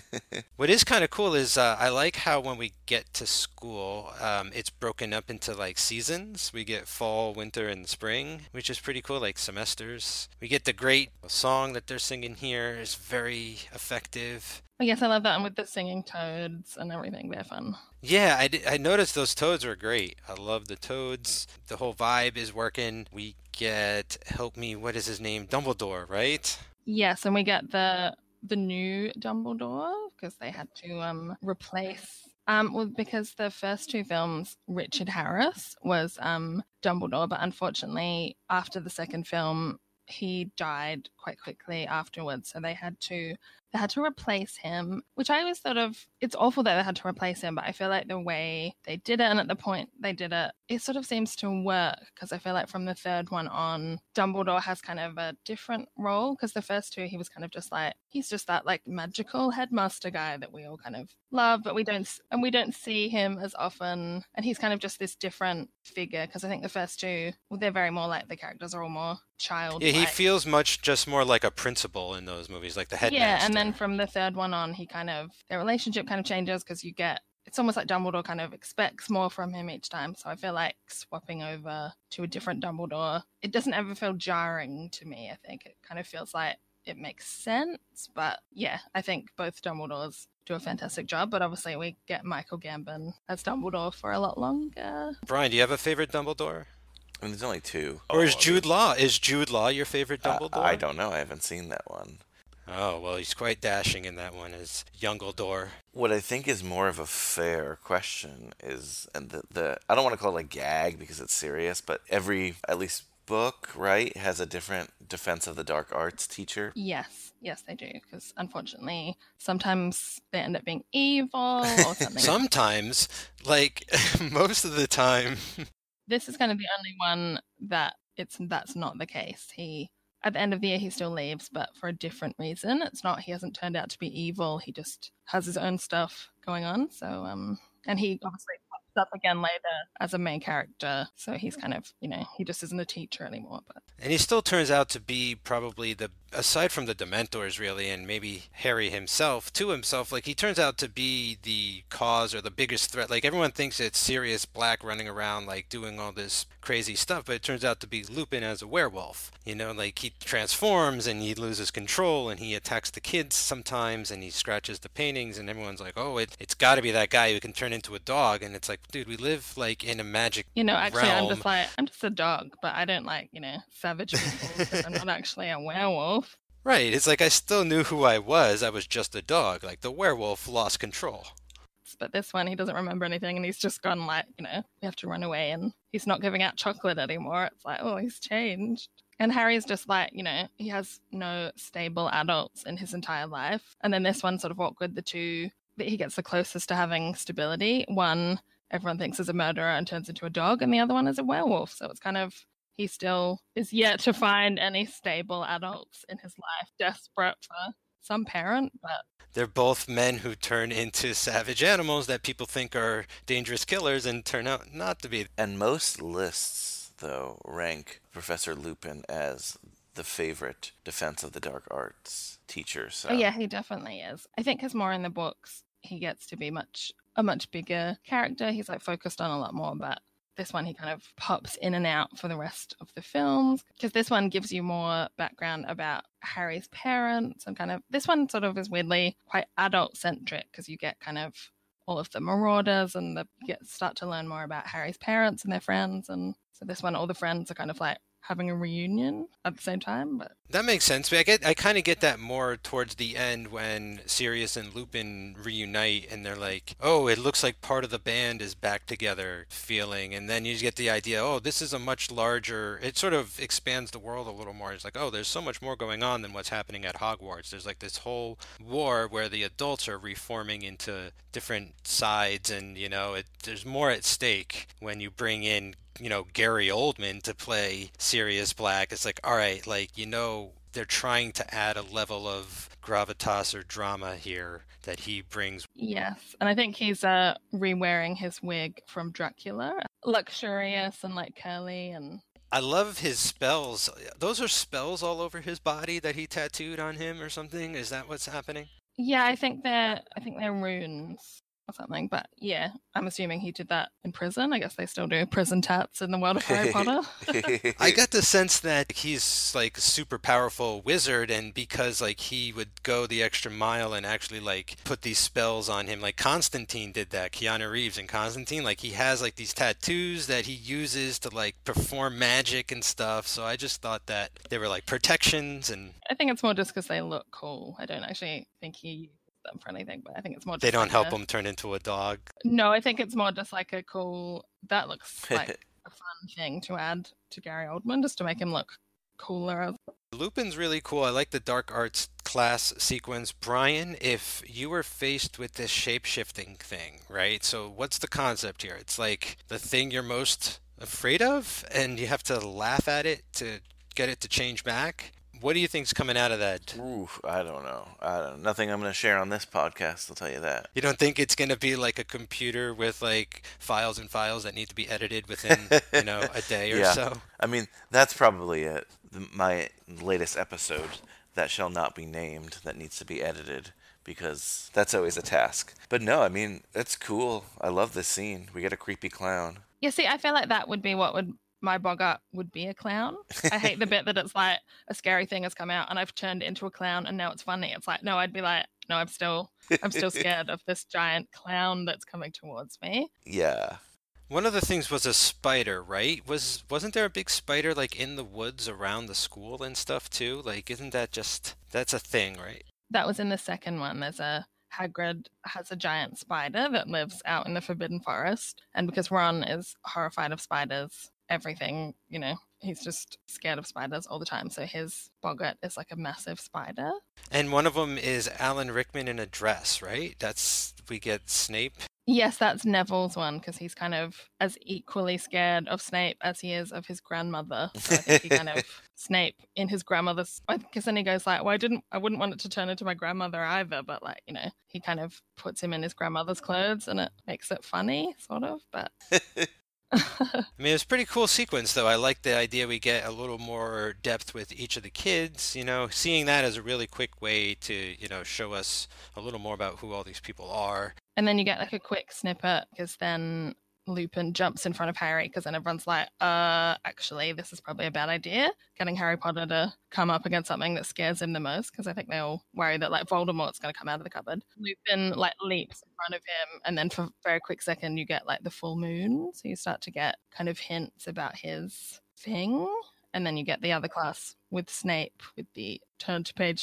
What is kind of cool is I like how when we get to school, it's broken up into like seasons. We get fall, winter, and spring, which is pretty cool, like semesters. We get the great song that they're singing here is very effective.
Oh, yes, I love that. And with the singing toads and everything, they're fun.
Yeah, I noticed those toads were great. I love the toads. The whole vibe is working. We get, help me, what is his name? Dumbledore, right?
Yes, and we get the new Dumbledore because they had to replace. Because the first two films, Richard Harris was Dumbledore, but unfortunately, after the second film, he died quite quickly afterwards. So they had to replace him, which I always thought of, it's awful that they had to replace him, but I feel like the way they did it and at the point they did it, it sort of seems to work because I feel like from the third one on, Dumbledore has kind of a different role because the first two, he was kind of just like, he's just that like magical headmaster guy that we all kind of love, but we don't see him as often. And he's kind of just this different figure because I think the first two, well, they're very more like the characters are all more childlike.
Yeah, he feels much just more like a principal in those movies, like the headmaster.
Yeah, and then from the third one on, their relationship kind of changes because it's almost like Dumbledore kind of expects more from him each time. So I feel like swapping over to a different Dumbledore, it doesn't ever feel jarring to me. I think it kind of feels like it makes sense. But yeah, I think both Dumbledores do a fantastic job. But obviously we get Michael Gambon as Dumbledore for a lot longer.
Brian, do you have a favorite Dumbledore?
I mean, there's only two.
Or is Jude Law? Is Jude Law your favorite Dumbledore?
I don't know. I haven't seen that one.
Oh, well, he's quite dashing in that one as Youngledore.
What I think is more of a fair question is, and I don't want to call it a gag because it's serious, but every, at least book, right, has a different Defense of the Dark Arts teacher.
Yes, they do, because unfortunately, sometimes they end up being evil or something.
Sometimes, like, most of the time.
This is kind of the only one that's not the case. At the end of the year, he still leaves, but for a different reason. He hasn't turned out to be evil. He just has his own stuff going on. So, and he obviously pops up again later as a main character. So he's kind of, he just isn't a teacher anymore.
And he still turns out to be probably aside from the Dementors really, and maybe Harry himself, like he turns out to be the cause or the biggest threat. Like everyone thinks it's Sirius Black running around like doing all this crazy stuff, but it turns out to be Lupin as a werewolf. Like he transforms and he loses control and he attacks the kids sometimes and he scratches the paintings and everyone's like, oh, it's got to be that guy who can turn into a dog. And it's like, dude, we live like in a magic
actually
realm.
I'm just a dog, but I don't like, savage people because I'm not actually a werewolf.
Right, it's like I still knew who I was just a dog. Like the werewolf lost control.
But this one, he doesn't remember anything and he's just gone like, we have to run away and he's not giving out chocolate anymore. It's like, oh, he's changed. And Harry's just like, he has no stable adults in his entire life. And then this one's sort of awkward. The two that he gets the closest to having stability, one everyone thinks is a murderer and turns into a dog, and the other one is a werewolf. So it's kind of, he still is yet to find any stable adults in his life, desperate for some parent, but
they're both men who turn into savage animals that people think are dangerous killers and turn out not to be.
And most lists, though, rank Professor Lupin as the favorite Defense of the Dark Arts teacher. So.
Oh yeah, he definitely is. I think because more in the books, he gets to be a much bigger character. He's like focused on a lot more, but this one he kind of pops in and out for the rest of the films, because this one gives you more background about Harry's parents, and kind of this one sort of is weirdly quite adult centric, because you get kind of all of the marauders, and start to learn more about Harry's parents and their friends. And so this one, all the friends are kind of like having a reunion at the same time. But
that makes sense. But I kind of get that more towards the end when Sirius and Lupin reunite, and they're like, oh, it looks like part of the band is back together feeling. And then you get the idea, oh, this is a much larger, it sort of expands the world a little more. It's like, oh, there's so much more going on than what's happening at Hogwarts. There's like this whole war where the adults are reforming into different sides, and, there's more at stake when you bring in Gary Oldman to play Sirius Black. It's like, all right, they're trying to add a level of gravitas or drama here that he brings.
Yes, and I think he's re-wearing his wig from Dracula, luxurious and like curly. And
I love his spells. Those are spells all over his body that he tattooed on him or something. Is that what's happening?
Yeah, I think they're runes or something. But yeah, I'm assuming he did that in prison. I guess they still do prison tats in the world of Harry Potter.
I got the sense that he's like a super powerful wizard, and because like he would go the extra mile and actually like put these spells on him, like Constantine did that. Keanu Reeves in Constantine, like he has like these tattoos that he uses to like perform magic and stuff. So I just thought that they were like protections, and
I think it's more just because they look cool. I don't actually think he them for anything, but I think it's more just
they don't
like
help him turn into a dog.
No, I think it's more just like a cool, that looks like a fun thing to add to Gary Oldman, just to make him look cooler.
Lupin's really cool. I like the dark arts class sequence. Brian, if you were faced with this shape-shifting thing, right? So what's the concept here? It's like the thing you're most afraid of, and you have to laugh at it to get it to change back. What do you think's coming out of that?
Ooh, I don't know. Nothing I'm going to share on this podcast, I'll tell you that.
You don't think it's going to be like a computer with like files and files that need to be edited within, a day or so?
I mean, that's probably it. My latest episode that shall not be named that needs to be edited, because that's always a task. But no, I mean, it's cool. I love this scene. We get a creepy clown.
Yeah, see, I feel like that would be what my boggart would be, a clown. I hate the bit that it's like a scary thing has come out and I've turned it into a clown and now it's funny. It's like, no, I'd be like, no, I'm still scared of this giant clown that's coming towards me.
Yeah.
One of the things was a spider, right? Wasn't there a big spider like in the woods around the school and stuff too? Like, isn't that that's a thing, right?
That was in the second one. Hagrid has a giant spider that lives out in the Forbidden Forest, and because Ron is horrified of spiders, everything, he's just scared of spiders all the time. So his boggart is like a massive spider.
And one of them is Alan Rickman in a dress, right? We get Snape.
Yes, that's Neville's one, because he's kind of as equally scared of Snape as he is of his grandmother. So I think he kind of Snape in his grandmother's, because then he goes like, well, I wouldn't want it to turn into my grandmother either, but like, he kind of puts him in his grandmother's clothes and it makes it funny, sort of, but
I mean, it's a pretty cool sequence, though. I like the idea we get a little more depth with each of the kids. Seeing that as a really quick way to, show us a little more about who all these people are.
And then you get like a quick snippet, because then Lupin jumps in front of Harry, because then everyone's like, actually, this is probably a bad idea, getting Harry Potter to come up against something that scares him the most, because I think they all worry that like Voldemort's going to come out of the cupboard. Lupin like leaps in front of him, and then for a very quick second you get like the full moon, so you start to get kind of hints about his thing. And then you get the other class with Snape with the turn to page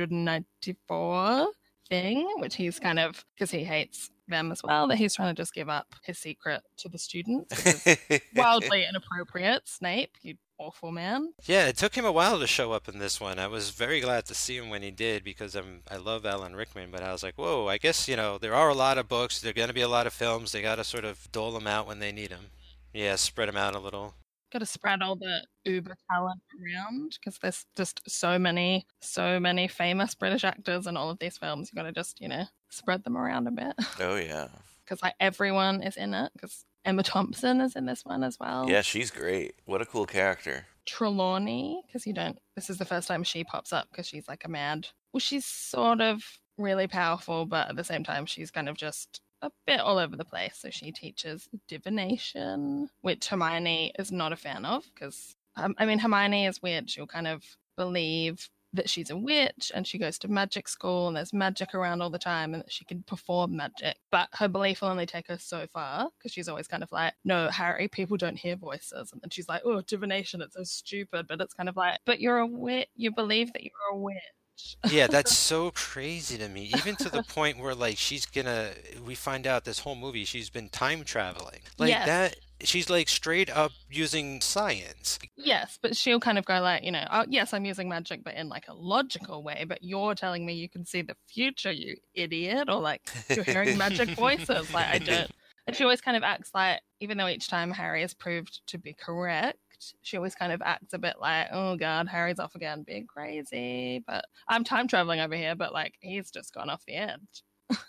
394 thing, which he's kind of, because he hates them as well, that he's trying to just give up his secret to the students, which is wildly inappropriate. Snape, you awful man.
Yeah, it took him a while to show up in this one. I was very glad to see him when he did, because I love Alan Rickman, but I was like, whoa, I guess, there are a lot of books, there are going to be a lot of films, they got to sort of dole them out when they need them. Yeah, spread them out a little.
Got to spread all the uber talent around, because there's just so many famous British actors in all of these films. You got to just, spread them around a bit.
Oh, yeah.
Because like everyone is in it, because Emma Thompson is in this one as well.
Yeah, she's great. What a cool character.
Trelawney, because this is the first time she pops up, because she's like she's sort of really powerful, but at the same time she's kind of just a bit all over the place. So she teaches divination, which Hermione is not a fan of because, Hermione is weird. She'll kind of believe that she's a witch and she goes to magic school and there's magic around all the time and that she can perform magic. But her belief will only take her so far because she's always kind of like, no, Harry, people don't hear voices. And then she's like, oh, divination, it's so stupid. But it's kind of like, but you're a witch. You believe that you're a witch.
Yeah, that's so crazy to me. Even to the point where like we find out this whole movie she's been time traveling. Like
Yes.
that she's like straight up using science.
Yes, but she'll kind of go like, oh, yes, I'm using magic, but in like a logical way. But you're telling me you can see the future, you idiot, or like you're hearing magic voices. Like I don't. And she always kind of acts like, even though each time Harry is proved to be correct, she always kind of acts a bit like, oh God, Harry's off again, being crazy. But I'm time traveling over here, but like he's just gone off the edge.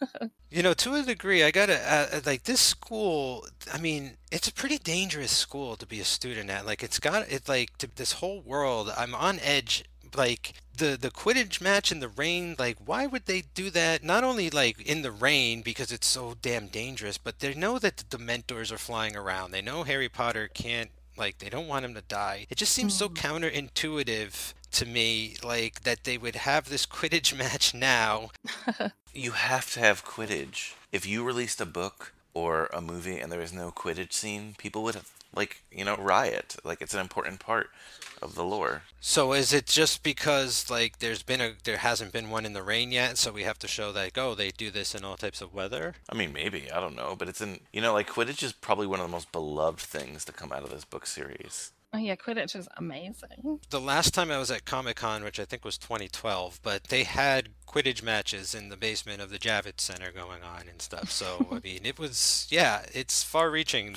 To a degree, I gotta like this school. I mean, it's a pretty dangerous school to be a student at. Like, this whole world. I'm on edge. Like the Quidditch match in the rain. Like, why would they do that? Not only like in the rain because it's so damn dangerous, but they know that the Dementors are flying around. They know Harry Potter can't. Like, they don't want him to die. It just seems so counterintuitive to me, like, that they would have this Quidditch match now.
You have to have Quidditch. If you released a book or a movie and there was no Quidditch scene, people would riot. Like, it's an important part of the lore.
So is it just because like there hasn't been one in the rain yet, so we have to show that they do this in all types of weather?
I mean, maybe, I don't know, but it's like Quidditch is probably one of the most beloved things to come out of this book series.
Oh yeah, Quidditch is amazing.
The last time I was at Comic-Con, which I think was 2012, but they had Quidditch matches in the basement of the Javits Center going on and stuff. So I mean, it's far-reaching.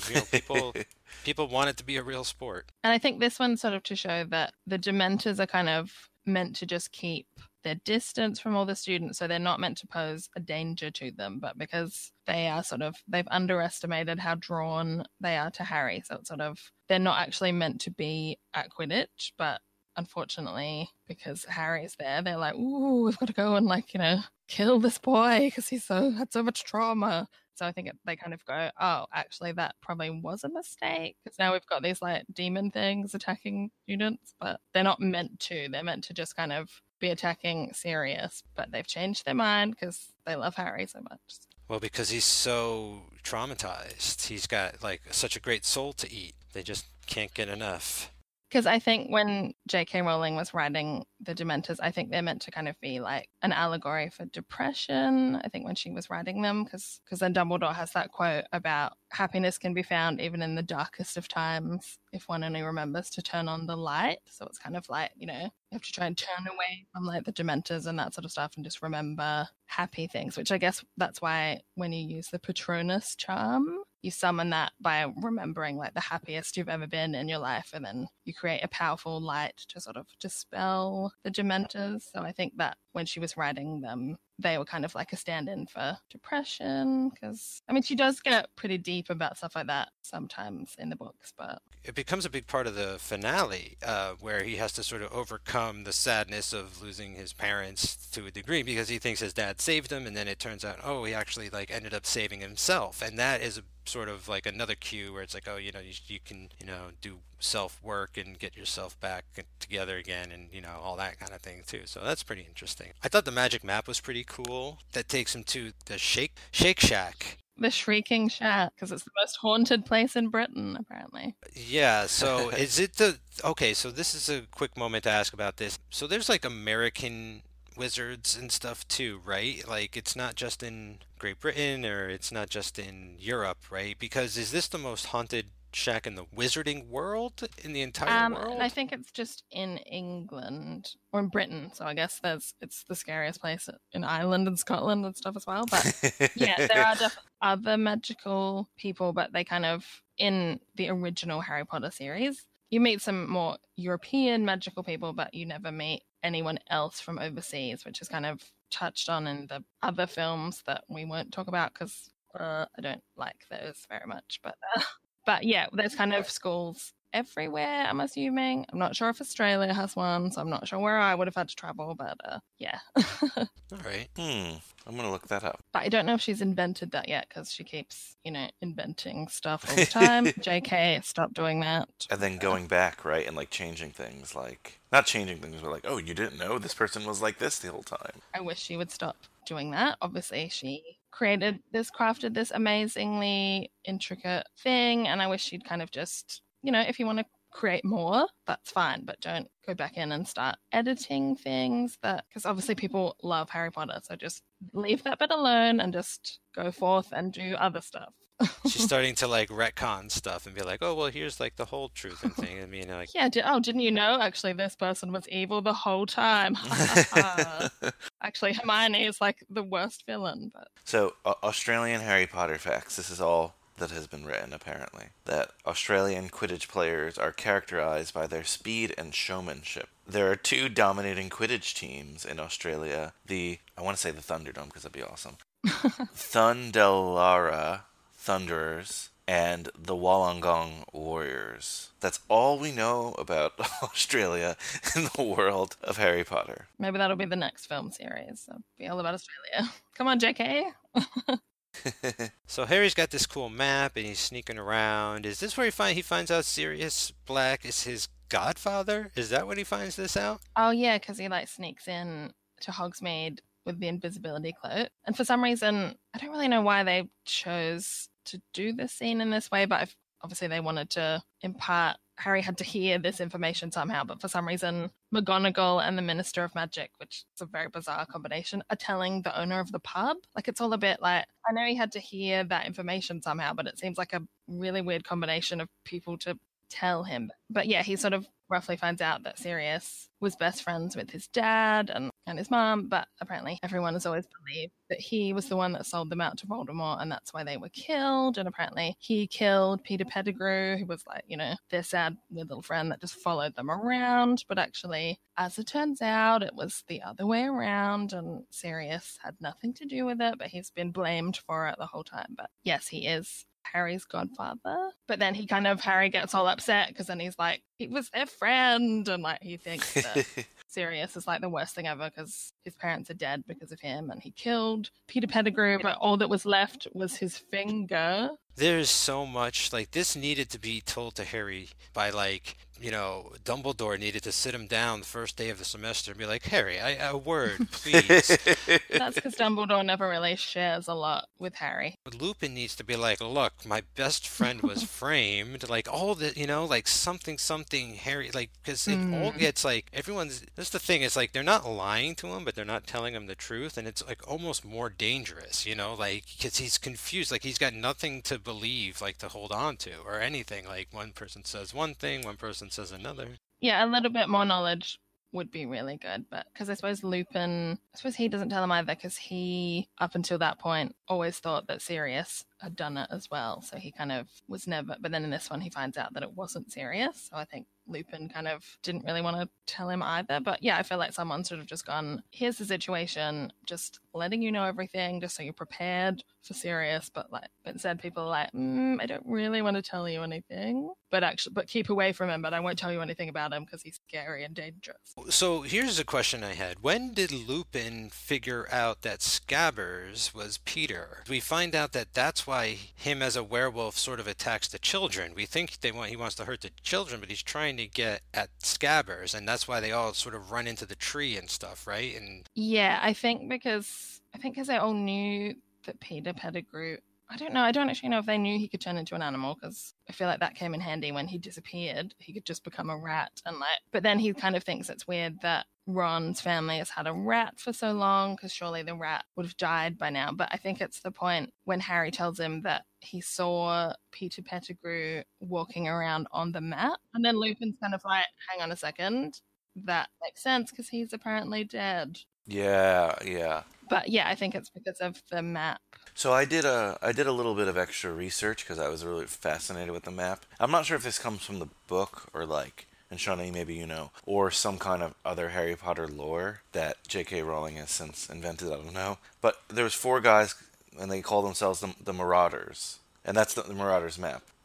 People want it to be a real sport.
And I think this one's sort of to show that the Dementors are kind of meant to just keep their distance from all the students, so they're not meant to pose a danger to them, but because they've underestimated how drawn they are to Harry, so it's they're not actually meant to be at Quidditch, but unfortunately, because Harry's there, they're like, ooh, we've got to go and kill this boy because he's had so much trauma. So I think they kind of go, oh, actually, that probably was a mistake because now we've got these demon things attacking students, but they're not meant to. They're meant to just kind of be attacking Sirius, but they've changed their mind because they love Harry so much.
Well, because he's so traumatized. He's got such a great soul to eat. They just can't get enough.
Because I think when J.K. Rowling was writing the Dementors, I think they're meant to kind of be like an allegory for depression. I think when she was writing them, because then Dumbledore has that quote about happiness can be found even in the darkest of times if one only remembers to turn on the light. So it's kind of like, you have to try and turn away from the Dementors and that sort of stuff and just remember happy things, which I guess that's why when you use the Patronus charm, you summon that by remembering the happiest you've ever been in your life, and then you create a powerful light to sort of dispel the Dementors. So I think that when she was writing them, they were kind of like a stand-in for depression, because she does get pretty deep about stuff like that sometimes in the books, but
it becomes a big part of the finale, where he has to sort of overcome the sadness of losing his parents to a degree because he thinks his dad saved him, and then it turns out, oh, he actually ended up saving himself, and that is sort of another cue where it's you can do self-work and get yourself back together again, and all that kind of thing too. So that's pretty interesting. I thought the magic map was pretty cool. That takes him to the Shake Shack.
The Shrieking Shack, because it's the most haunted place in Britain, apparently.
Yeah, so is it okay, so this is a quick moment to ask about this. So there's American wizards and stuff too, right? It's not just in Great Britain, or it's not just in Europe, right? Because is this the most haunted shack in the wizarding world, in the entire world?
I think it's just in England or in Britain, so I guess it's the scariest place in Ireland and Scotland and stuff as well. But yeah, there are definitely other magical people, but they kind of, in the original Harry Potter series, you meet some more European magical people, but you never meet anyone else from overseas, which is kind of touched on in the other films that we won't talk about because I don't like those very much. But yeah, there's kind of schools everywhere, I'm assuming. I'm not sure if Australia has one, so I'm not sure where I would have had to travel, but yeah.
All right.
I'm gonna look that up.
But I don't know if she's invented that yet because she keeps, inventing stuff all the time. JK, stop doing that.
And then going back, right, and like changing things, like not changing things, but like, oh, you didn't know this person was like this the whole time.
I wish she would stop doing that. Obviously, she crafted this amazingly intricate thing, and I wish she'd kind of just, if you want to create more, that's fine, but don't go back in and start editing things because obviously people love Harry Potter, so just leave that bit alone and just go forth and do other stuff.
She's starting to like retcon stuff and be like, oh, well, here's like the whole truth and thing. I mean, like,
Yeah, didn't you know actually this person was evil the whole time? Actually, Hermione is like the worst villain. But
So, Australian Harry Potter facts. This is all that has been written, apparently. That Australian Quidditch players are characterized by their speed and showmanship. There are two dominating Quidditch teams in Australia. I want to say the Thunderdome because that'd be awesome. Thundelara Thunderers and the Wollongong Warriors. That's all we know about Australia in the world of Harry Potter.
maybe that'll be the next film series. So be all about Australia. Come on, JK.
so Harry's got this cool map and he's sneaking around. Is this where he finds out Sirius Black is his godfather? Is that when he finds this out?
Oh yeah, because he like sneaks in to Hogsmeade with the invisibility cloak, and for some reason I don't really know why they chose to do this scene in this way, but obviously they wanted to impart Harry had to hear this information somehow, but for some reason McGonagall and the Minister of Magic, which is a very bizarre combination, are telling the owner of the pub. Like, it's all a bit like, I know he had to hear that information somehow, but it seems like a really weird combination of people to tell him. But yeah, he sort of roughly finds out that Sirius was best friends with his dad and his mom, but apparently everyone has always believed that he was the one that sold them out to Voldemort, and that's why they were killed. And apparently he killed Peter Pettigrew, who was like, their sad little friend that just followed them around. But actually, as it turns out, it was the other way around, and Sirius had nothing to do with it, but he's been blamed for it the whole time. But yes, he is Harry's godfather. But then Harry gets all upset because then he's like, he was their friend, and like he thinks that Sirius is like the worst thing ever because his parents are dead because of him, and he killed Peter Pettigrew, but all that was left was his finger.
There's so much, like, this needed to be told to Harry by, like, Dumbledore needed to sit him down the first day of the semester and be like, Harry, a word, please.
That's because Dumbledore never really shares a lot with Harry.
But Lupin needs to be like, look, my best friend was framed, like, all the, like, something, Harry, like, because it all gets, like, that's the thing, it's like, they're not lying to him, but they're not telling him the truth, and it's, like, almost more dangerous, like, because he's confused, like, he's got nothing to believe, like, to hold on to, or anything, like, one person says one thing, one person says another.
Yeah, a little bit more knowledge would be really good, but because I suppose he doesn't tell him either, because he, up until that point, always thought that Sirius had done it as well, so he kind of was never, but then in this one he finds out that it wasn't Sirius, so I think Lupin kind of didn't really want to tell him either. But yeah, I feel like someone sort of just gone, here's the situation, just letting you know everything, just so you're prepared for Sirius, but instead people are like, I don't really want to tell you anything, but keep away from him, but I won't tell you anything about him because he's scary and dangerous.
So here's a question I had. When did Lupin figure out that Scabbers was Peter? We find out that that's why him as a werewolf sort of attacks the children. We think he wants to hurt the children, but he's trying to get at Scabbers, and that's why they all sort of run into the tree and stuff, right? And
yeah, I think because they all knew that Peter Pettigrew, I don't actually know if they knew he could turn into an animal, because I feel like that came in handy when he disappeared. He could just become a rat but then he kind of thinks it's weird that Ron's family has had a rat for so long, because surely the rat would have died by now. But I think it's the point when Harry tells him that he saw Peter Pettigrew walking around on the map, and then Lupin's kind of like, hang on a second, that makes sense because he's apparently dead.
Yeah.
But yeah, I think it's because of the map.
So I did a little bit of extra research because I was really fascinated with the map. I'm not sure if this comes from the book or and Shawnee, maybe or some kind of other Harry Potter lore that J.K. Rowling has since invented, I don't know. But there was 4 guys, and they call themselves the Marauders. And that's the Marauders map.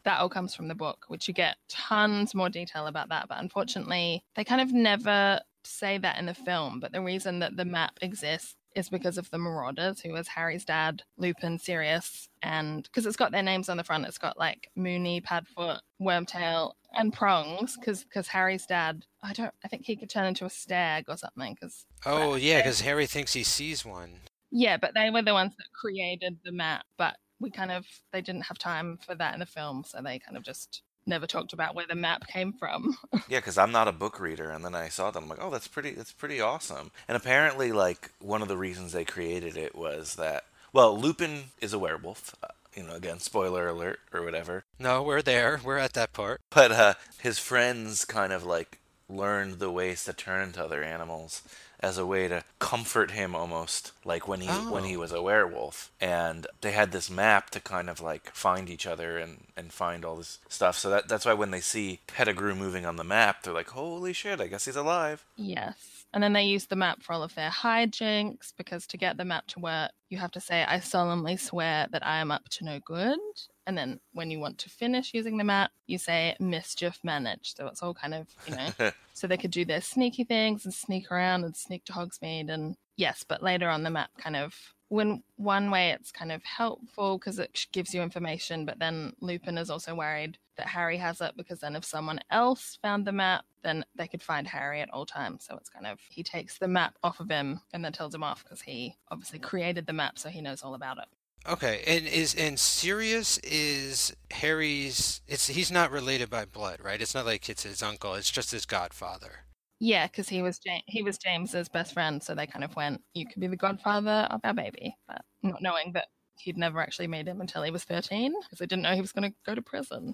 that all comes from the book, which you get tons more detail about that. But unfortunately, they kind of never say that in the film. But the reason that the map exists is because of the Marauders, who was Harry's dad, Lupin, Sirius, and because it's got their names on the front, it's got like Moony, Padfoot, Wormtail, and Prongs, because Harry's dad, I think he could turn into a stag or something.
Because Harry thinks he sees one.
Yeah, but they were the ones that created the map, but they didn't have time for that in the film, so they kind of just never talked about where the map came from.
Yeah, because I'm not a book reader, and then I saw that, I'm like, oh, that's pretty awesome. And apparently, like, one of the reasons they created it was that, well, Lupin is a werewolf. Again, spoiler alert or whatever.
No, we're there. We're at that part.
But his friends kind of like learned the ways to turn into other animals as a way to comfort him, almost like when he was a werewolf. And they had this map to kind of like find each other and find all this stuff. So that's why when they see Pettigrew moving on the map, they're like, holy shit, I guess he's alive.
Yes. And then they use the map for all of their hijinks, because to get the map to work, you have to say, I solemnly swear that I am up to no good. And then when you want to finish using the map, you say mischief managed. So it's all kind of, so they could do their sneaky things and sneak around and sneak to Hogsmeade. And yes, but later on the map kind of, when one way it's kind of helpful because it gives you information, but then Lupin is also worried that Harry has it, because then if someone else found the map, then they could find Harry at all times. So it's kind of, he takes the map off of him and then tells him off, because he obviously created the map, so he knows all about it.
Okay, and Sirius is Harry's. He's not related by blood, right? It's not like it's his uncle. It's just his godfather.
Yeah, because he was James's best friend, so they kind of went, you could be the godfather of our baby, but not knowing that he'd never actually made him until he was 13, because they didn't know he was going to go to prison,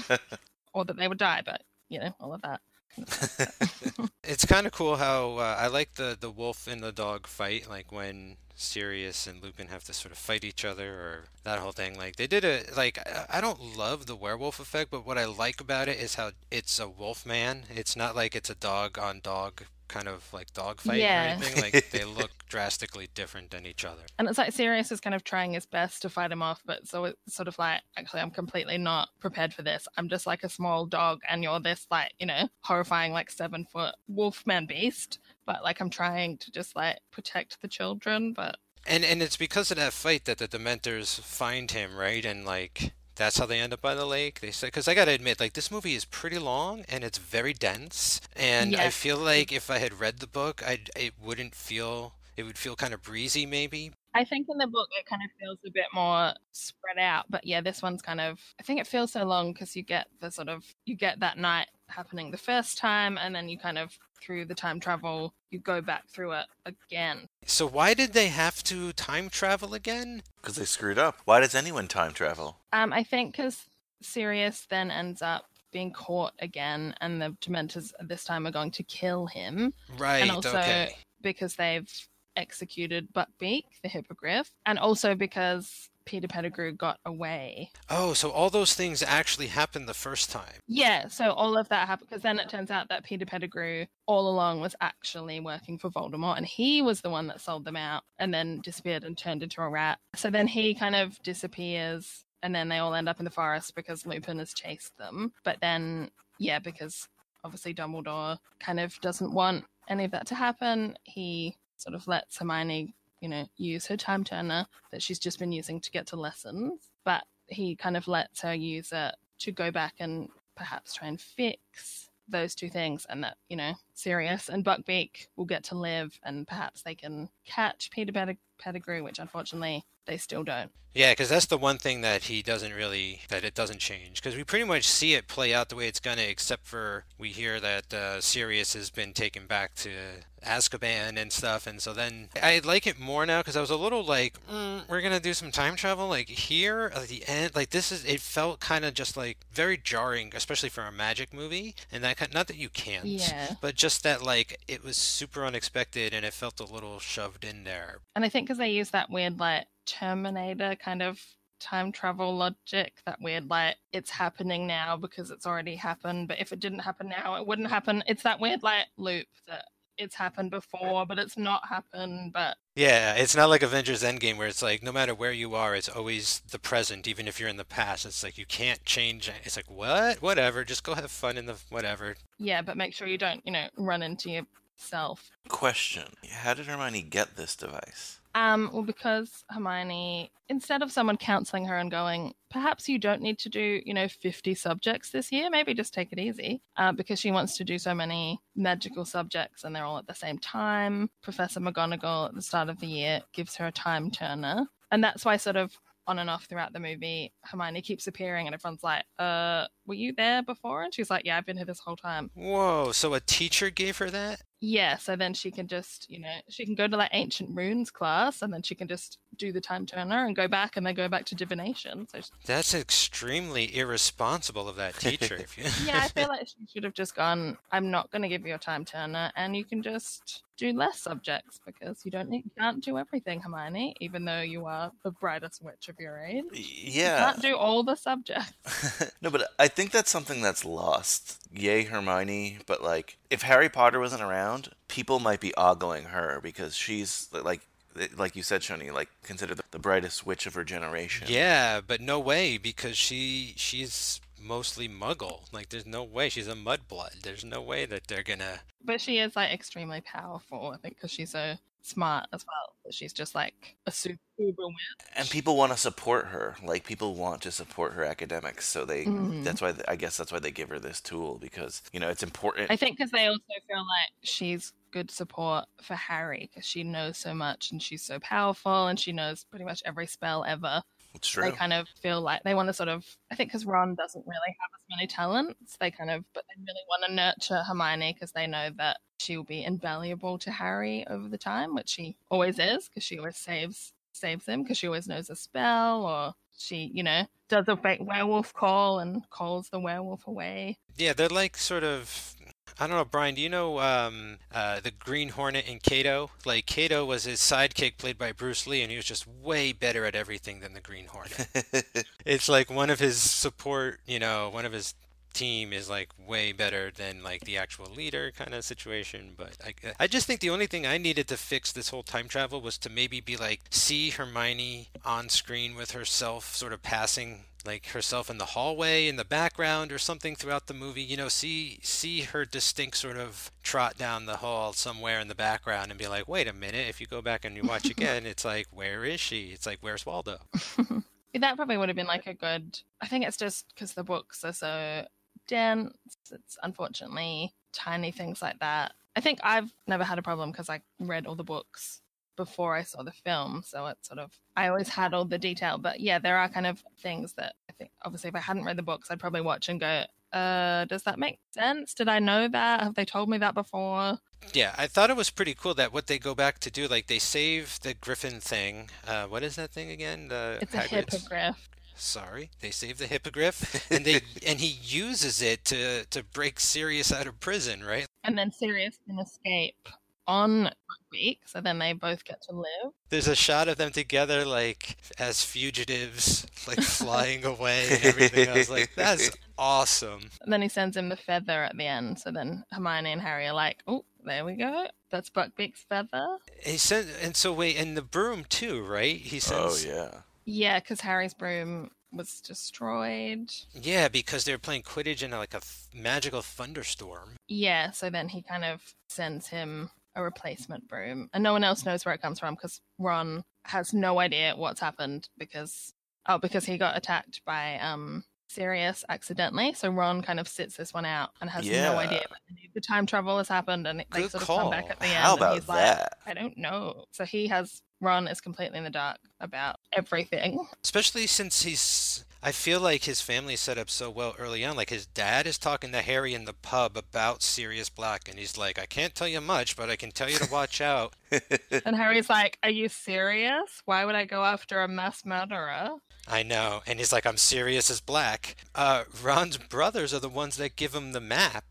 or that they would die, but, all of that.
It's kind of cool how I like the wolf and the dog fight, like when Sirius and Lupin have to sort of fight each other, or that whole thing. Like they did I don't love the werewolf effect, but what I like about it is how it's a wolf man. It's not like it's a dog on dog kind of like dog fight or anything. Like they look drastically different than each other.
And it's like Sirius is kind of trying his best to fight him off, but so it's sort of like, actually, I'm completely not prepared for this. I'm just like a small dog, and you're this like, horrifying like 7-foot wolfman beast. But like I'm trying to just like protect the children, but
and it's because of that fight that the Dementors find him, right? And like that's how they end up by the lake. They say, because I gotta admit, like this movie is pretty long and it's very dense, and I feel like if I had read the book, it would feel kind of breezy, maybe.
I think in the book it kind of feels a bit more spread out, but yeah, this one's kind of, I think it feels so long because you get that night happening the first time, and then you kind of, through the time travel, you go back through it again.
So why did they have to time travel again?
Because they screwed up. Why does anyone time travel?
I think because Sirius then ends up being caught again, and the Dementors this time are going to kill him.
Right,
and also
okay.
Because they've executed Buckbeak, the hippogriff, and also because Peter Pettigrew got away.
Oh, so all those things actually happened the first time.
Yeah, so all of that happened, because then it turns out that Peter Pettigrew all along was actually working for Voldemort, and he was the one that sold them out and then disappeared and turned into a rat. So then he kind of disappears, and then they all end up in the forest because Lupin has chased them. But then, because obviously Dumbledore kind of doesn't want any of that to happen, he sort of lets Hermione, use her time turner that she's just been using to get to lessons. But he kind of lets her use it to go back and perhaps try and fix those two things, and that, Sirius and Buckbeak will get to live, and perhaps they can catch Peter Pettigrew, which unfortunately they still don't.
Yeah, because that's the one thing that it doesn't change. Because we pretty much see it play out the way it's gonna, except for we hear that Sirius has been taken back to Azkaban and stuff, and so then I like it more now, because I was a little like, we're gonna do some time travel, like here at the end, like it felt kind of just like very jarring, especially for a magic movie, and that not that you can't, but just that like it was super unexpected and it felt a little shoved in there.
And I think because they use that weird like Terminator kind of time travel logic, that weird like it's happening now because it's already happened, but if it didn't happen now it wouldn't happen. It's that weird like loop that it's happened before, but it's not happened, but
Yeah, it's not like Avengers Endgame where it's like no matter where you are, it's always the present, even if you're in the past. It's like you can't change it. It's like, what? Whatever, just go have fun in the whatever.
yeah, but make sure you don't, run into yourself.
Question: how did Hermione get this device?
Well, because Hermione, instead of someone counseling her and going, perhaps you don't need to do, 50 subjects this year, maybe just take it easy, because she wants to do so many magical subjects and they're all at the same time. Professor McGonagall at the start of the year gives her a time turner. And that's why sort of on and off throughout the movie, Hermione keeps appearing and everyone's like, were you there before? And she's like, yeah, I've been here this whole time.
Whoa, so a teacher gave her that?
Yeah, so then she can just, she can go to like ancient runes class and then she can just do the time turner and go back and then go back to divination. So
That's extremely irresponsible of that teacher. If you...
yeah, I feel like she should have just gone, I'm not going to give you a time turner and you can just do less subjects because you can't do everything, Hermione, even though you are the brightest witch of your age.
Yeah.
You can't do all the subjects.
No, but I think that's something that's lost. Yay, Hermione, but like, if Harry Potter wasn't around, people might be ogling her because she's like you said, Shoni, like considered the brightest witch of her generation.
Yeah, but no way because she's mostly Muggle. Like, there's no way she's a mudblood. There's no way that they're gonna.
But she is like extremely powerful, I think, because she's so smart as well. She's just like a super witch.
And people want to support her. Like, people want to support her academics, so that's why I guess that's why they give her this tool because it's important.
I think because they also feel like she's good support for Harry because she knows so much and she's so powerful and she knows pretty much every spell ever.
It's true.
They kind of feel like they want to sort of, I think because Ron doesn't really have as many talents, but they really want to nurture Hermione because they know that she will be invaluable to Harry over the time, which she always is because she always saves him because she always knows a spell or she, does a fake werewolf call and calls the werewolf away.
Yeah, they're like sort of. I don't know, Brian, do you know the Green Hornet in Kato? Like, Kato was his sidekick played by Bruce Lee, and he was just way better at everything than the Green Hornet. It's like one of his support, one of his team is like way better than like the actual leader kind of situation. But I just think the only thing I needed to fix this whole time travel was to maybe be like, see Hermione on screen with herself sort of passing like herself in the hallway in the background or something throughout the movie, see her distinct sort of trot down the hall somewhere in the background and be like, wait a minute, if you go back and you watch again, it's like, where is she? It's like, where's Waldo?
That probably would have been like I think it's just because the books are so dense, it's unfortunately tiny things like that. I think I've never had a problem because I read all the books before I saw the film, so it's sort of, I always had all the detail, but yeah, there are kind of things that I think, obviously if I hadn't read the books, I'd probably watch and go, does that make sense? Did I know that? Have they told me that before?
Yeah, I thought it was pretty cool that what they go back to do, like they save the Griffin thing. What is that thing again?
It's a
Hagrid's...
hippogriff.
Sorry, they save the hippogriff, and he uses it to break Sirius out of prison, right?
And then Sirius can escape on Buckbeak, so then they both get to live.
There's a shot of them together, like as fugitives, like flying away and everything. I was like, that's awesome.
And then he sends him the feather at the end, so then Hermione and Harry are like, oh, there we go. That's Buckbeak's feather.
And the broom too, right? He sends.
Oh yeah.
Yeah, because Harry's broom was destroyed.
Yeah, because they were playing Quidditch in like a magical thunderstorm. Yeah,
so then he kind of sends him a replacement broom, and no one else knows where it comes from because Ron has no idea what's happened because he got attacked by Sirius accidentally. So Ron kind of sits this one out and has no idea. But the time travel has happened, and they sort of come back at the end.
How about
and he's
that?
Like, I don't know. So Ron is completely in the dark about everything.
Especially since I feel like his family set up so well early on. Like his dad is talking to Harry in the pub about Sirius Black, and he's like, I can't tell you much, but I can tell you to watch out.
And Harry's like, are you serious? Why would I go after a mass murderer?
I know. And he's like, I'm Sirius as Black. Ron's brothers are the ones that give him the map,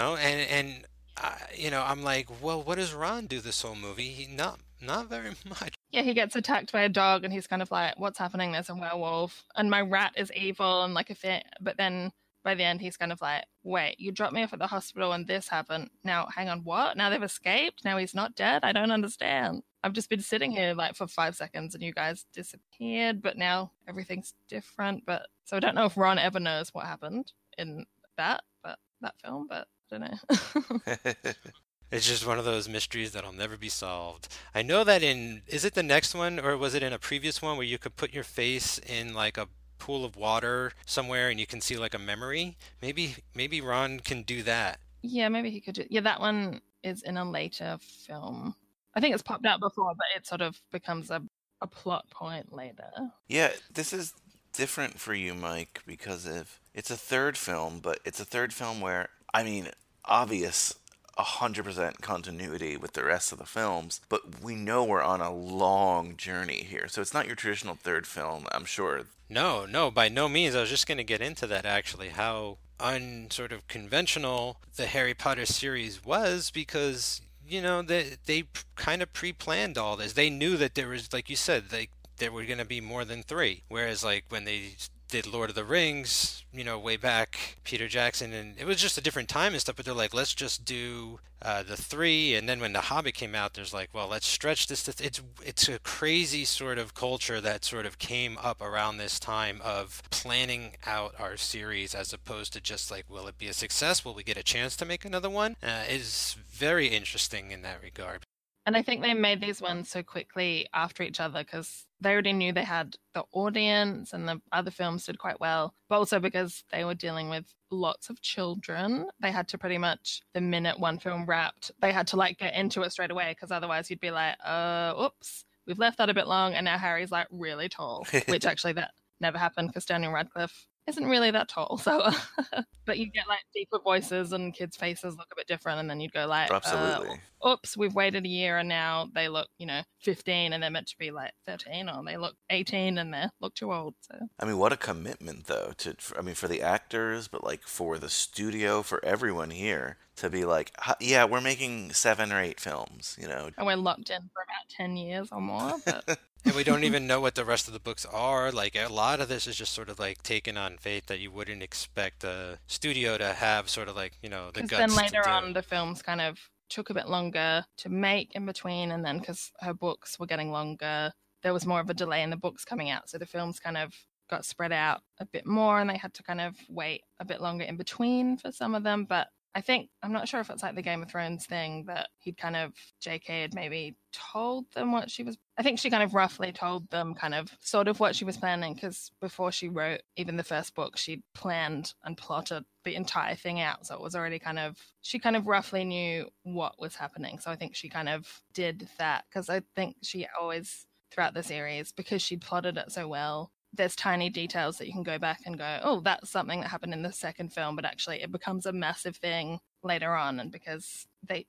and I'm like, well, what does Ron do this whole movie? Not very much.
Yeah, he gets attacked by a dog and he's kind of like, what's happening? There's a werewolf and my rat is evil and like but by the end, he's kind of like, wait, you dropped me off at the hospital and this happened. Now, hang on, what? Now they've escaped? Now he's not dead? I don't understand. I've just been sitting here like for 5 seconds and you guys disappeared, but now everything's different. But so I don't know if Ron ever knows what happened in that film, but I don't know.
It's just one of those mysteries that'll never be solved. I know that is it the next one, or was it in a previous one where you could put your face in like a pool of water somewhere and you can see like a memory? Maybe Ron can do that.
Yeah, maybe he could do. Yeah, that one is in a later film. I think it's popped out before, but it sort of becomes a plot point later.
Yeah, this is different for you, Mike, because it's a third film, but it's a third film where, I mean, obvious 100% continuity with the rest of the films, but we know we're on a long journey here. So it's not your traditional third film, I'm sure.
No, by no means. I was just going to get into that, actually, how unsort of conventional the Harry Potter series was, because, you know, they kind of pre-planned all this. They knew that there was, like you said, there were going to be more than 3. Whereas, like, when they did Lord of the Rings, you know, way back, Peter Jackson, and it was just a different time and stuff, but they're like, let's just do the 3, and then when The Hobbit came out, there's like, well, let's stretch this to it's a crazy sort of culture that sort of came up around this time of planning out our series, as opposed to just like, will it be a success? Will we get a chance to make another one? Is very interesting in that regard.
And I think they made these ones so quickly after each other because they already knew they had the audience and the other films did quite well, but also because they were dealing with lots of children. They had to pretty much, the minute one film wrapped, they had to like get into it straight away because otherwise you'd be like, oops, we've left that a bit long and now Harry's like really tall, which actually that never happened because Daniel Radcliffe isn't really that tall. So, but you get like deeper voices and kids' faces look a bit different, and then you'd go like,
Absolutely.
Oops, we've waited a year and now they look, 15 and they're meant to be like 13, or they look 18 and they look too old. So,
I mean, what a commitment though for the actors, but like for the studio, for everyone here to be like, yeah, we're making 7 or 8 films,
and we're locked in for about 10 years or more. But
And we don't even know what the rest of the books are. Like, a lot of this is just sort of like taken on faith that you wouldn't expect a studio to have sort of like, the guts to do.
Because then later on, the films kind of took a bit longer to make in between. And then because her books were getting longer, there was more of a delay in the books coming out. So the films kind of got spread out a bit more and they had to kind of wait a bit longer in between for some of them. But I'm not sure if it's like the Game of Thrones thing that JK had maybe told them what she was. I think she kind of roughly told them kind of sort of what she was planning, because before she wrote even the first book, she'd planned and plotted the entire thing out. So it was already she kind of roughly knew what was happening. So I think she kind of did that, because I think she always, throughout the series, because she'd plotted it so well, there's tiny details that you can go back and go, oh, that's something that happened in the second film, but actually it becomes a massive thing later on. And because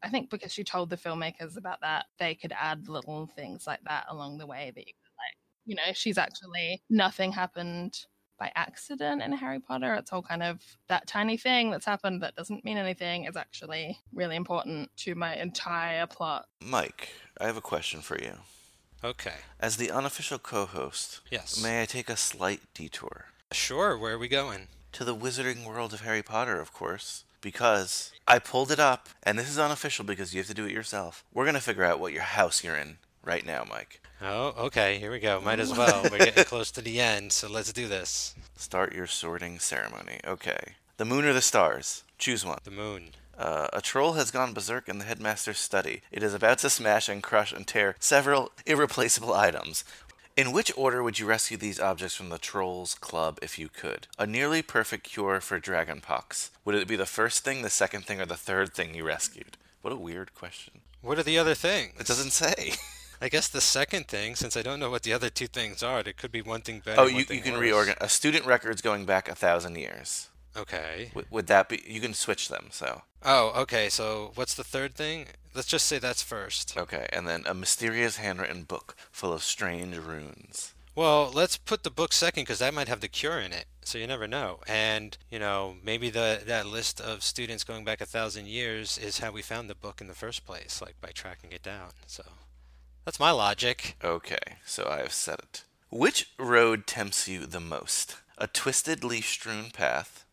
she told the filmmakers about that, they could add little things like that along the way that you could she's actually, nothing happened by accident in Harry Potter. It's all kind of that tiny thing that's happened that doesn't mean anything is actually really important to my entire plot.
Mike, I have a question for you.
Okay.
As the unofficial co-host,
yes,
may I take a slight detour?
Sure, where are we going?
To the wizarding world of Harry Potter, of course, because I pulled it up, and this is unofficial because you have to do it yourself. We're going to figure out what house you're in right now, Mike.
Oh, okay, here we go. Might as well. We're getting close to the end, so let's do this.
Start your sorting ceremony. Okay. The moon or the stars? Choose one.
The moon.
A troll has gone berserk in the headmaster's study. It is about to smash and crush and tear several irreplaceable items. In which order would you rescue these objects from the Trolls Club if you could? A nearly perfect cure for dragonpox. Would it be the first thing, the second thing, or the third thing you rescued? What a weird question.
What are the other things?
It doesn't say.
I guess the second thing, since I don't know what the other 2 things are, there could be one thing better.
Oh, you can reorganize. A student records going back 1,000 years.
Okay.
Would that be? You can switch them, so.
Oh, okay, so what's the third thing? Let's just say that's first.
Okay, and then a mysterious handwritten book full of strange runes.
Well, let's put the book second, because that might have the cure in it, so you never know. And, maybe that list of students going back 1,000 years is how we found the book in the first place, like by tracking it down. So that's my logic.
Okay, so I have said it. Which road tempts you the most? A twisted leaf-strewn path,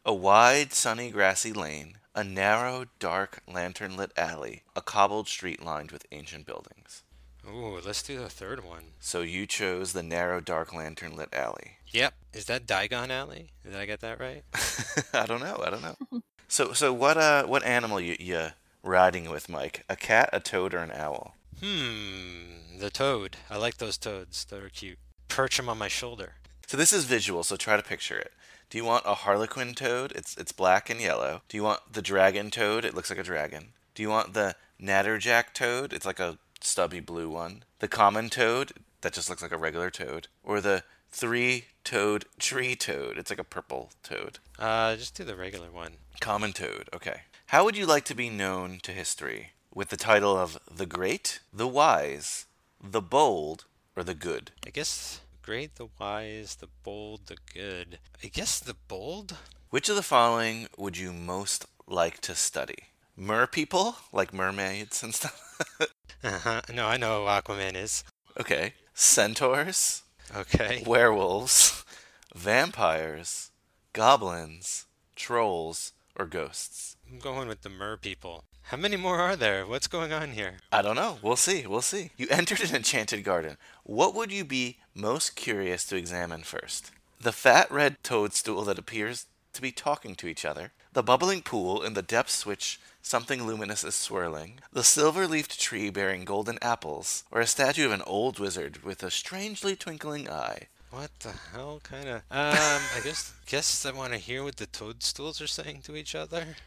A wide, sunny, grassy lane, a narrow, dark, lantern-lit alley, a cobbled street lined with ancient buildings.
Ooh, let's do the third one.
So you chose the narrow, dark, lantern-lit alley.
Yep. Is that Diagon Alley? Did I get that right?
I don't know. So what animal you riding with, Mike? A cat, a toad, or an owl?
The toad. I like those toads. They're cute. Perch them on my shoulder.
So this is visual, so try to picture it. Do you want a harlequin toad? It's black and yellow. Do you want the dragon toad? It looks like a dragon. Do you want the natterjack toad? It's like a stubby blue one. The common toad? That just looks like a regular toad. Or the three-toed tree toad? It's like a purple toad.
Just do the regular one.
Common toad, okay. How would you like to be known to history? With the title of the Great, the Wise, the Bold, or the Good?
I guess the great, the wise, the bold, the good. I guess the bold?
Which of the following would you most like to study? Mer people, like mermaids and stuff?
Uh-huh. No, I know who Aquaman is.
Okay. Centaurs,
Okay.
werewolves, vampires, goblins, trolls, or ghosts?
I'm going with the mer people. How many more are there? What's going on here?
I don't know. We'll see. You entered an enchanted garden. What would you be most curious to examine first? The fat red toadstool that appears to be talking to each other, the bubbling pool in the depths which something luminous is swirling, the silver-leafed tree bearing golden apples, or a statue of an old wizard with a strangely twinkling eye.
What the hell kind of... I guess I want to hear what the toadstools are saying to each other.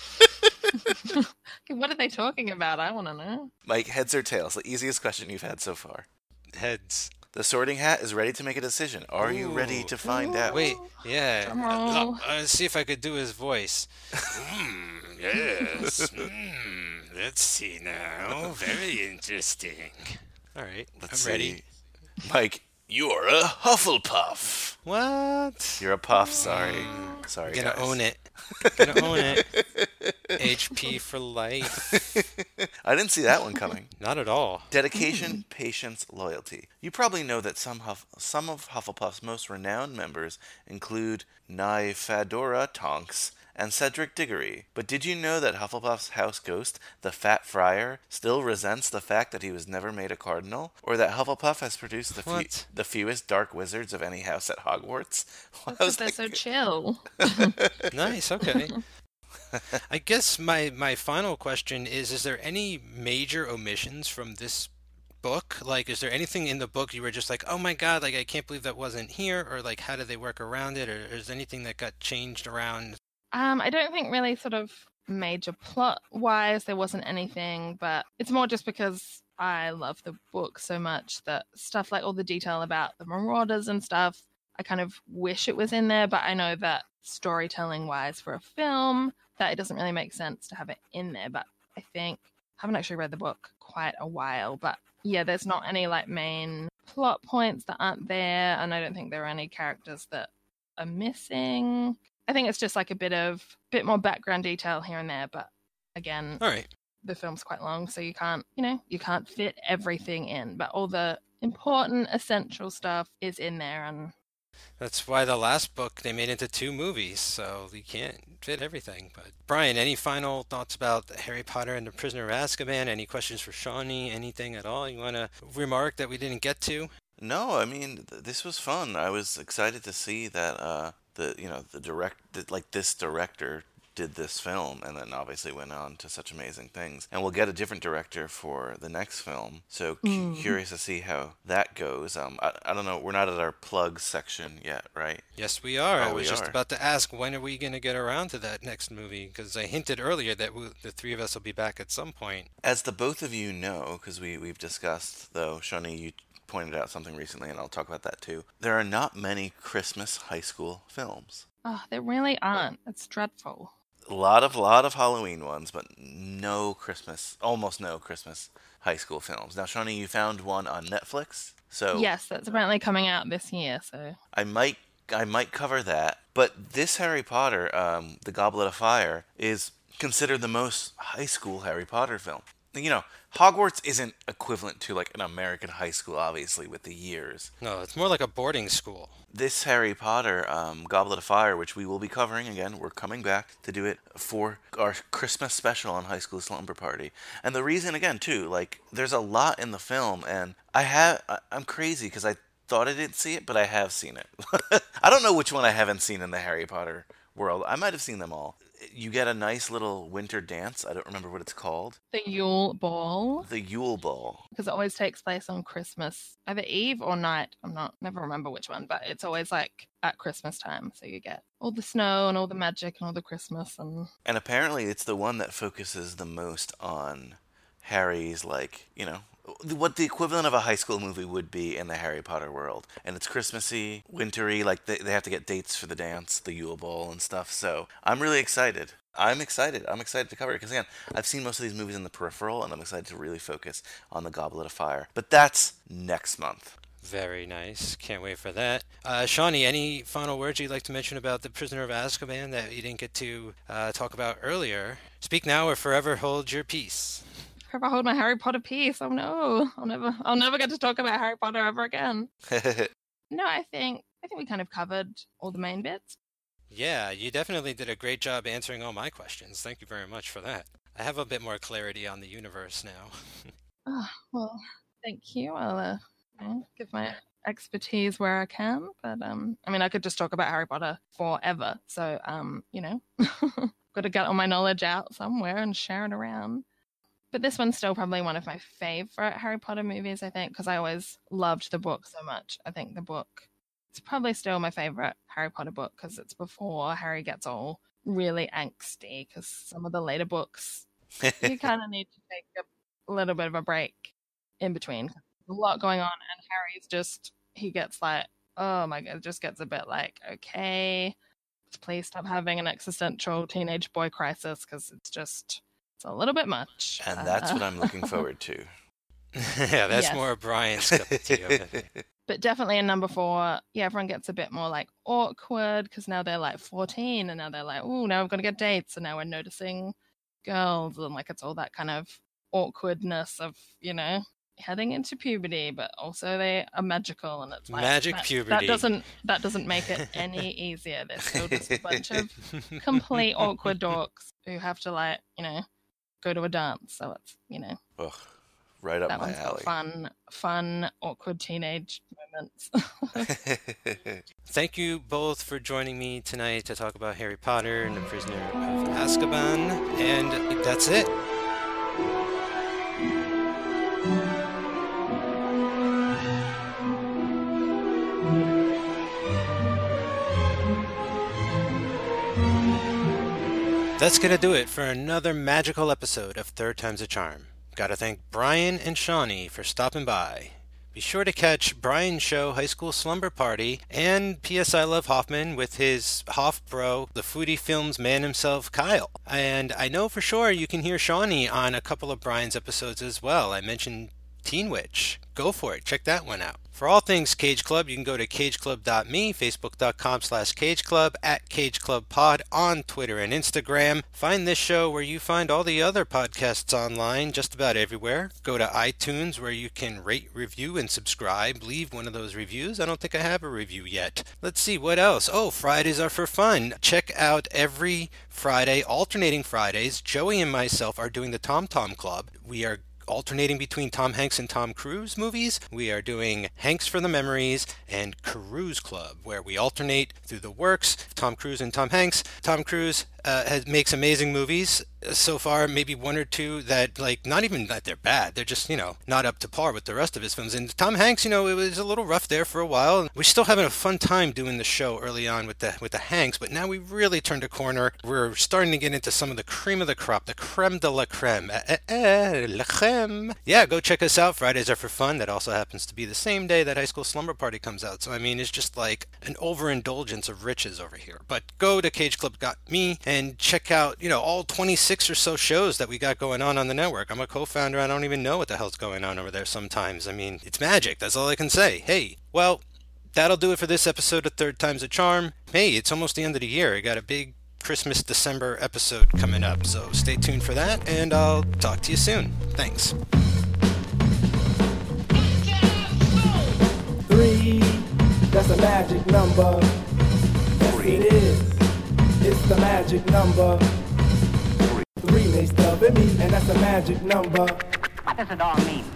What are they talking about? I want to know.
Mike, heads or tails? The easiest question you've had so far.
Heads.
The Sorting Hat is ready to make a decision. Are you ready to find out?
Wait, yeah.
Drum roll.
See if I could do his voice. Yes. Let's see now. Very interesting. All right,
Let's
I'm ready.
see. Mike, you are a Hufflepuff.
What?
You're a puff, sorry. Sorry,
Gonna
guys.
own it. Gonna own it. HP for life.
I didn't see that one coming.
Not at all.
Dedication, patience, loyalty. You probably know that some of Hufflepuff's most renowned members include Nymphadora Tonks and Cedric Diggory. But did you know that Hufflepuff's house ghost, the Fat Friar, still resents the fact that he was never made a cardinal? Or that Hufflepuff has produced the fewest dark wizards of any house at Hogwarts? Well, I was
They're so
like,
chill.
Nice, okay. I guess my final question is there any major omissions from this book? Like, is there anything in the book you were just like, oh my god, like I can't believe that wasn't here? Or like, how did they work around it? Or is there anything that got changed around?
I don't think really sort of major plot-wise there wasn't anything, but it's more just because I love the book so much that stuff like all the detail about the Marauders and stuff, I kind of wish it was in there, but I know that storytelling-wise for a film, that it doesn't really make sense to have it in there, but I think, I haven't actually read the book quite a while, but yeah, there's not any like main plot points that aren't there, and I don't think there are any characters that are missing. I think it's just like a bit more background detail here and there, but again,
All right.
the film's quite long, so you can't fit everything in, but all the important essential stuff is in there. And
That's why the last book they made into 2 movies, so you can't fit everything. But Brian, any final thoughts about Harry Potter and the Prisoner of Azkaban? Any questions for Shawnee? Anything at all you want to remark that we didn't get to?
no, I mean, this was fun. I was excited to see that this director did this film and then obviously went on to such amazing things. And we'll get a different director for the next film. So curious to see how that goes. I don't know. We're not at our plug section yet, right?
Yes, we are.
Oh,
I was
we
just
are.
about to ask, when are we going to get around to that next movie? Because I hinted earlier that the 3 of us will be back at some point.
As the both of you know, because we've discussed, though, Shoni, you pointed out something recently, and I'll talk about that too. There are not many Christmas high school films.
there really aren't. It's dreadful.
A lot of Halloween ones, but almost no Christmas high school films. Now, Shawnee, you found one on Netflix, so
Yes, that's apparently coming out this year, so
I might cover that. But this Harry Potter, The Goblet of Fire, is considered the most high school Harry Potter film. You know, Hogwarts isn't equivalent to like an American high school, obviously, with the years.
No, it's more like a boarding school.
This Harry Potter, Goblet of Fire, which we will be covering again, we're coming back to do it for our Christmas special on High School Slumber Party. And the reason, again, too, like, there's a lot in the film, and I'm crazy because I thought I didn't see it, but I have seen it. I don't know which one I haven't seen in the Harry Potter world. I might have seen them all. You get a nice little winter dance. I don't remember what it's called.
The Yule Ball.
The Yule Ball.
Because it always takes place on Christmas, either Eve or night. Never remember which one, but it's always like at Christmas time. So you get all the snow and all the magic and all the Christmas.
And apparently it's the one that focuses the most on Harry's, like, you know, what the equivalent of a high school movie would be in the Harry Potter world. And it's Christmassy, wintry, like they have to get dates for the dance, the Yule Ball and stuff. So I'm really excited. I'm excited to cover it because, again, I've seen most of these movies in the peripheral, and I'm excited to really focus on the Goblet of Fire. But that's next month.
Very nice. Can't wait for that. Shawnee, any final words you'd like to mention about The Prisoner of Azkaban that you didn't get to talk about earlier? Speak now or forever hold your peace.
Forever hold my Harry Potter peace. Oh no, I'll never get to talk about Harry Potter ever again. No, I think we kind of covered all the main bits.
Yeah, you definitely did a great job answering all my questions. Thank you very much for that. I have a bit more clarity on the universe now.
Oh, well, thank you. I'll give my expertise where I can, but I mean, I could just talk about Harry Potter forever. So you know, got to get all my knowledge out somewhere and share it around. But this one's still probably one of my favorite Harry Potter movies, I think, because I always loved the book so much. I think the book, it's probably still my favorite Harry Potter book because it's before Harry gets all really angsty, because some of the later books, you kind of need to take a little bit of a break in between. There's a lot going on, and Harry's just, he gets like, oh my God, it just gets a bit like, okay, please stop having an existential teenage boy crisis, because it's a little bit much.
And that's what I'm looking forward to.
Yeah, that's
yes.
more Brian's cup of tea over there.
But definitely in number 4, yeah, everyone gets a bit more like awkward because now they're like 14 and now they're like, oh, now we've got to get dates and now we're noticing girls, and like it's all that kind of awkwardness of, you know, heading into puberty, but also they are magical, and it's like
magic puberty.
That doesn't make it any easier. They're still just a bunch of complete awkward dorks who have to, like, you know, go to a dance. So it's, you know,
ugh, right up
that
my
one's got
alley.
fun, awkward teenage moments.
Thank you both for joining me tonight to talk about Harry Potter and the Prisoner of Azkaban. And that's it. That's going to do it for another magical episode of Third Time's a Charm. Gotta thank Brian and Shawnee for stopping by. Be sure to catch Brian's show High School Slumber Party and P.S. I Love Hoffman with his Hoff bro, the Foodie Films man himself, Kyle. And I know for sure you can hear Shawnee on a couple of Brian's episodes as well. I mentioned Teen Witch. Go for it. Check that one out. For all things Cage Club, you can go to cageclub.me, facebook.com/cageclub, at cageclubpod on Twitter and Instagram. Find this show where you find all the other podcasts online, just about everywhere. Go to iTunes where you can rate, review, and subscribe. Leave one of those reviews. I don't think I have a review yet. Let's see, what else? Oh, Fridays are for fun. Check out every Friday, alternating Fridays. Joey and myself are doing the Tom Tom Club. We are alternating between Tom Hanks and Tom Cruise movies. We are doing Hanks for the Memories and Cruise Club, where we alternate through the works, Tom Cruise and Tom Hanks. Tom Cruise makes amazing movies so far, maybe one or two that, like, not even that they're bad, they're just, you know, not up to par with the rest of his films. And Tom Hanks, you know, it was a little rough there for a while. We're still having a fun time doing the show early on with the Hanks, but now we really turned a corner. We're starting to get into some of the cream of the crop, the creme de la creme. La creme. Yeah, go check us out. Fridays are for fun. That also happens to be the same day that High School Slumber Party comes out. So, I mean, it's just like an overindulgence of riches over here. But go to cageclub.me and check out, you know, all 26 or so shows that we got going on the network. I'm a co-founder. I don't even know what the hell's going on over there sometimes. I mean, it's magic. That's all I can say. Hey, well, that'll do it for this episode of Third Time's a Charm. Hey, it's almost the end of the year. I got a big Christmas December episode coming up, so stay tuned for that, and I'll talk to you soon. Thanks.
3, that's a magic number. Yes, it is. It's the magic number. 3 makes the me, and that's a magic number.
What does it all mean?